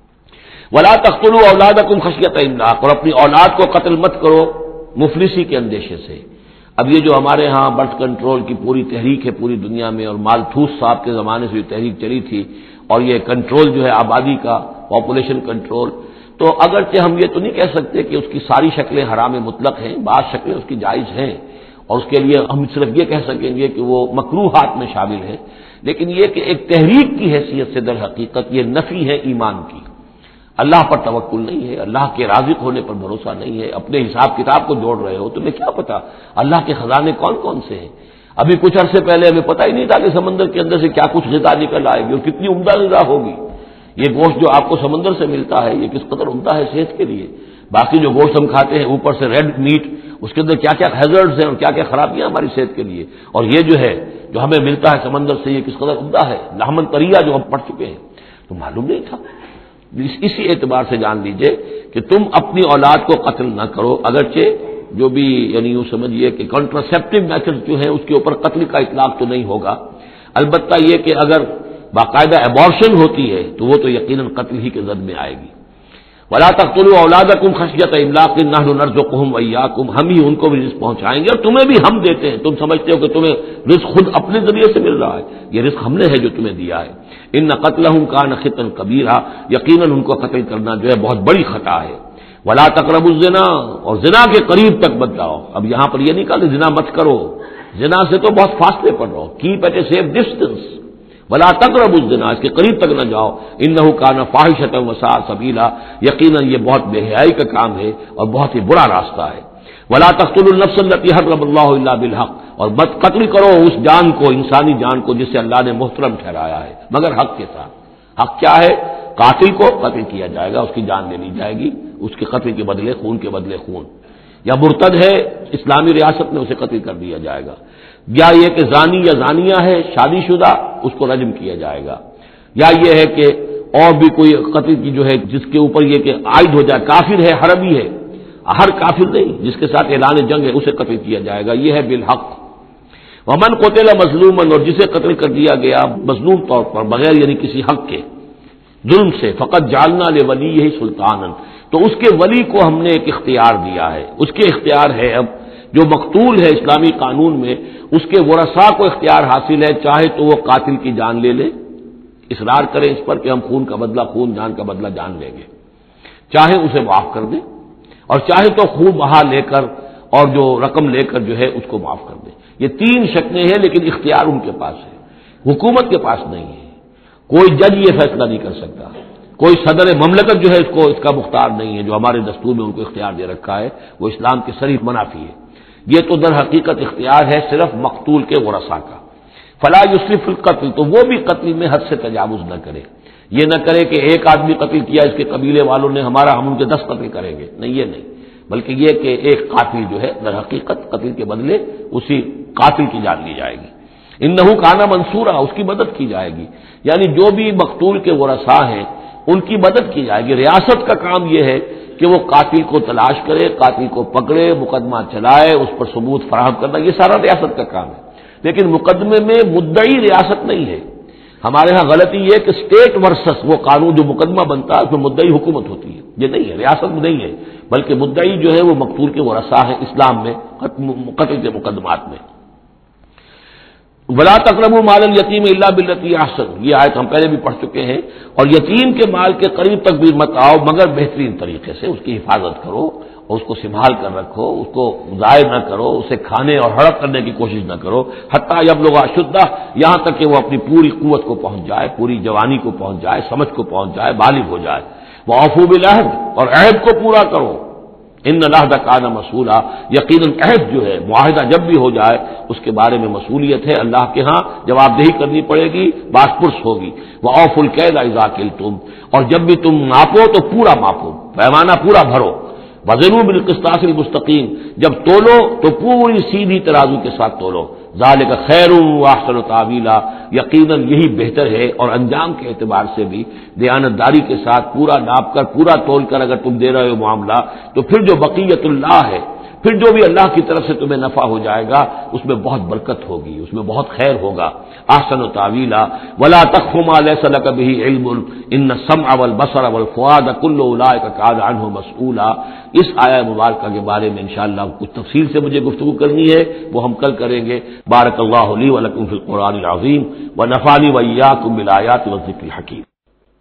ولا تقتلوا اولادکم خشیۃ املاق، اور اپنی اولاد کو قتل مت کرو مفلسی کے اندیشے سے۔ اب یہ جو ہمارے ہاں برتھ کنٹرول کی پوری تحریک ہے پوری دنیا میں، اور مالتھوس صاحب کے زمانے سے یہ تحریک چلی تھی، اور یہ کنٹرول جو ہے آبادی کا، پاپولیشن کنٹرول، تو اگرچہ ہم یہ تو نہیں کہہ سکتے کہ اس کی ساری شکلیں حرام مطلق ہیں، بعض شکلیں اس کی جائز ہیں، اور اس کے لیے ہم صرف یہ کہہ سکیں گے کہ وہ مکروہات میں شامل ہیں، لیکن یہ کہ ایک تحریک کی حیثیت سے در حقیقت یہ نفی ہے ایمان کی، اللہ پر توکل نہیں ہے، اللہ کے رازق ہونے پر بھروسہ نہیں ہے، اپنے حساب کتاب کو جوڑ رہے ہو، تمہیں کیا پتا اللہ کے خزانے کون کون سے ہیں؟ ابھی کچھ عرصے پہلے ہمیں پتہ ہی نہیں تھا کہ سمندر کے اندر سے کیا کچھ غذا نکل آئے گی اور کتنی عمدہ غذا ہوگی۔ یہ گوشت جو آپ کو سمندر سے ملتا ہے یہ کس قدر عمدہ ہے صحت کے لیے، باقی جو گوشت ہم کھاتے ہیں اوپر سے ریڈ میٹ، اس کے اندر کیا کیا ہیزرڈز ہیں اور کیا کیا خرابیاں ہماری صحت کے لیے، اور یہ جو ہے جو ہمیں ملتا ہے سمندر سے یہ کس قدر عمدہ ہے، لحمن طریہ جو ہم پڑھ چکے ہیں، تو معلوم نہیں تھا۔ اسی اعتبار سے جان لیجئے کہ تم اپنی اولاد کو قتل نہ کرو، اگرچہ جو بھی یعنی یوں سمجھیے کہ کنٹراسیپٹیو میتھڈ جو ہے اس کے اوپر قتل کا اطلاق تو نہیں ہوگا، البتہ یہ کہ اگر باقاعدہ ایبارشن ہوتی ہے تو وہ تو یقیناً قتل ہی کے زد میں آئے گی۔ وَلَا تَقْتُلُوا أَوْلَادَكُمْ خَشْيَةَ إِمْلَاقٍ نَحْنُ نَرْزُقُهُمْ وَإِيَّاكُمْ، ہم ہی ان کو بھی رزق پہنچائیں گے اور تمہیں بھی ہم دیتے ہیں، تم سمجھتے ہو کہ تمہیں رزق خود اپنے ذریعے سے مل رہا ہے، یہ رزق ہم نے ہے جو تمہیں دیا ہے۔ إِنَّ قَتْلَهُمْ كَانَ خِطًّا كَبِيرًا، یقیناً ان کو قتل کرنا جو ہے بہت بڑی خطا ہے۔ وَلَا تَقْرَبُوا الزِّنَا، اور زنا کے قریب تک مت جاؤ۔ اب یہاں پر یہ نہیں کہا کہ زنا مت کرو، زنا سے تو بہت فاصلے پر رہو، keep at a safe distance. ولا تقربوا الزنا، اس کے قریب تک نہ جاؤ، انه کان فاحشۃ وساء سبیلا، یقیناً یہ بہت بے حیائی کا کام ہے اور بہت ہی برا راستہ ہے۔ ولا تقتلوا النفس التي حرم الله الا بالحق، اور مت قتل کرو اس جان کو، انسانی جان کو جسے اللہ نے محترم ٹھہرایا ہے مگر حق کے ساتھ۔ حق کیا ہے؟ قاتل کو قتل کیا جائے گا، اس کی جان لے لی جائے گی، اس کے قتل کے بدلے خون کے بدلے خون، یا مرتد ہے اسلامی ریاست میں اسے قتل کر دیا جائے گا، یا یہ کہ زانی یا زانیہ ہے شادی شدہ اس کو رجم کیا جائے گا، یا یہ ہے کہ اور بھی کوئی قتل کی جو ہے جس کے اوپر یہ کہ عائد ہو جائے، کافر ہے حربی ہے، ہر کافر نہیں جس کے ساتھ اعلان جنگ ہے اسے قتل کیا جائے گا، یہ ہے بالحق۔ ومن قتل مظلوما، اور جسے قتل کر دیا گیا مظلوم طور پر بغیر یعنی کسی حق کے ظلم سے، فقط جعلنا لولیہ سلطانا، تو اس کے ولی کو ہم نے ایک اختیار دیا ہے، اس کے اختیار ہے اب جو مقتول ہے اسلامی قانون میں اس کے ورثاء کو اختیار حاصل ہے، چاہے تو وہ قاتل کی جان لے لے، اصرار کرے اس پر کہ ہم خون کا بدلہ خون، جان کا بدلہ جان لیں گے، چاہے اسے معاف کر دے، اور چاہے تو خون بہا لے کر اور جو رقم لے کر جو ہے اس کو معاف کر دے۔ یہ تین شکلیں ہیں لیکن اختیار ان کے پاس ہے، حکومت کے پاس نہیں ہے، کوئی جج یہ فیصلہ نہیں کر سکتا، کوئی صدر مملکت جو ہے اس کو اس کا مختار نہیں ہے، جو ہمارے دستور میں ان کو اختیار دے رکھا ہے وہ اسلام کے صریح منافی ہے۔ یہ تو در حقیقت اختیار ہے صرف مقتول کے ورثاء کا۔ فلا یسرف فی القتل، تو وہ بھی قتل میں حد سے تجاوز نہ کرے، یہ نہ کرے کہ ایک آدمی قتل کیا اس کے قبیلے والوں نے ہمارا ہم ان کے دس قتل کریں گے، نہیں یہ نہیں، بلکہ یہ کہ ایک قاتل جو ہے در حقیقت قتل کے بدلے اسی قاتل کی جان لی جائے گی۔ انہ کان منصورا، اس کی مدد کی جائے گی، یعنی جو بھی مقتول کے ورثاء ہیں ان کی مدد کی جائے گی۔ ریاست کا کام یہ ہے کہ وہ قاتل کو تلاش کرے، قاتل کو پکڑے، مقدمہ چلائے، اس پر ثبوت فراہم کرنا، یہ سارا ریاست کا کام ہے، لیکن مقدمے میں مدعی ریاست نہیں ہے۔ ہمارے ہاں غلطی یہ کہ اسٹیٹ ورسس وہ قانون جو مقدمہ بنتا ہے اس میں مدعی حکومت ہوتی ہے، یہ نہیں ہے، ریاست میں نہیں ہے، بلکہ مدعی جو ہے وہ مقتول کے ورثاء ہیں اسلام میں قتل کے مقدمات میں۔ ولا تقربوا مال الیتیم الا بالتی احسن، یہ آیت ہم پہلے بھی پڑھ چکے ہیں، اور یتیم کے مال کے قریب تک بھی مت آؤ مگر بہترین طریقے سے، اس کی حفاظت کرو اور اس کو سنبھال کر رکھو، اس کو ضائع نہ کرو، اسے کھانے اور ہڑپ کرنے کی کوشش نہ کرو، حتی یبلغ اشدہ، یہاں تک کہ وہ اپنی پوری قوت کو پہنچ جائے، پوری جوانی کو پہنچ جائے، سمجھ کو پہنچ جائے، بالغ ہو جائے۔ وَأَوْفُوا بِالْعَهْدِ، اور عہد کو پورا کرو، ان العہد کان مسئولا، یقیناً عہد جو ہے معاہدہ جب بھی ہو جائے اس کے بارے میں مسئولیت ہے، اللہ کے ہاں جواب دہی کرنی پڑے گی، باس پرس ہوگی۔ وَأَوْفُوا الْكَيْلَ إِذَا كِلْتُمْ، اور جب بھی تم ناپو تو پورا ماپو، پیمانہ پورا بھرو۔ وَزِنُوا بِالْقِسْطَاسِ الْمُسْتَقِيمِ، جب تولو تو پوری سیدھی ترازو کے ساتھ تولو۔ ذَلِكَ خَيْرٌ وَأَحْسَنُ تَأْوِيلًا، یقیناً یہی بہتر ہے، اور انجام کے اعتبار سے بھی دیانتداری کے ساتھ پورا ناپ کر پورا تول کر اگر تم دے رہے ہو معاملہ، تو پھر جو بقیت اللہ ہے، پھر جو بھی اللہ کی طرف سے تمہیں نفع ہو جائے گا اس میں بہت برکت ہوگی، اس میں بہت خیر ہوگا۔ احسن تاویلا ولا تخف ما ليس لك به علم ان السمع والبصر والفؤاد كل اولئك كان عنه مسؤولا۔ اس آیہ مبارکہ کے بارے میں انشاءاللہ کچھ تفصیل سے مجھے گفتگو کرنی ہے، وہ ہم کل کریں گے۔ بارک اللہ لی ولکم فی القرآن العظیم ونفعنی وإیاکم بالآیات والذکر الحکیم۔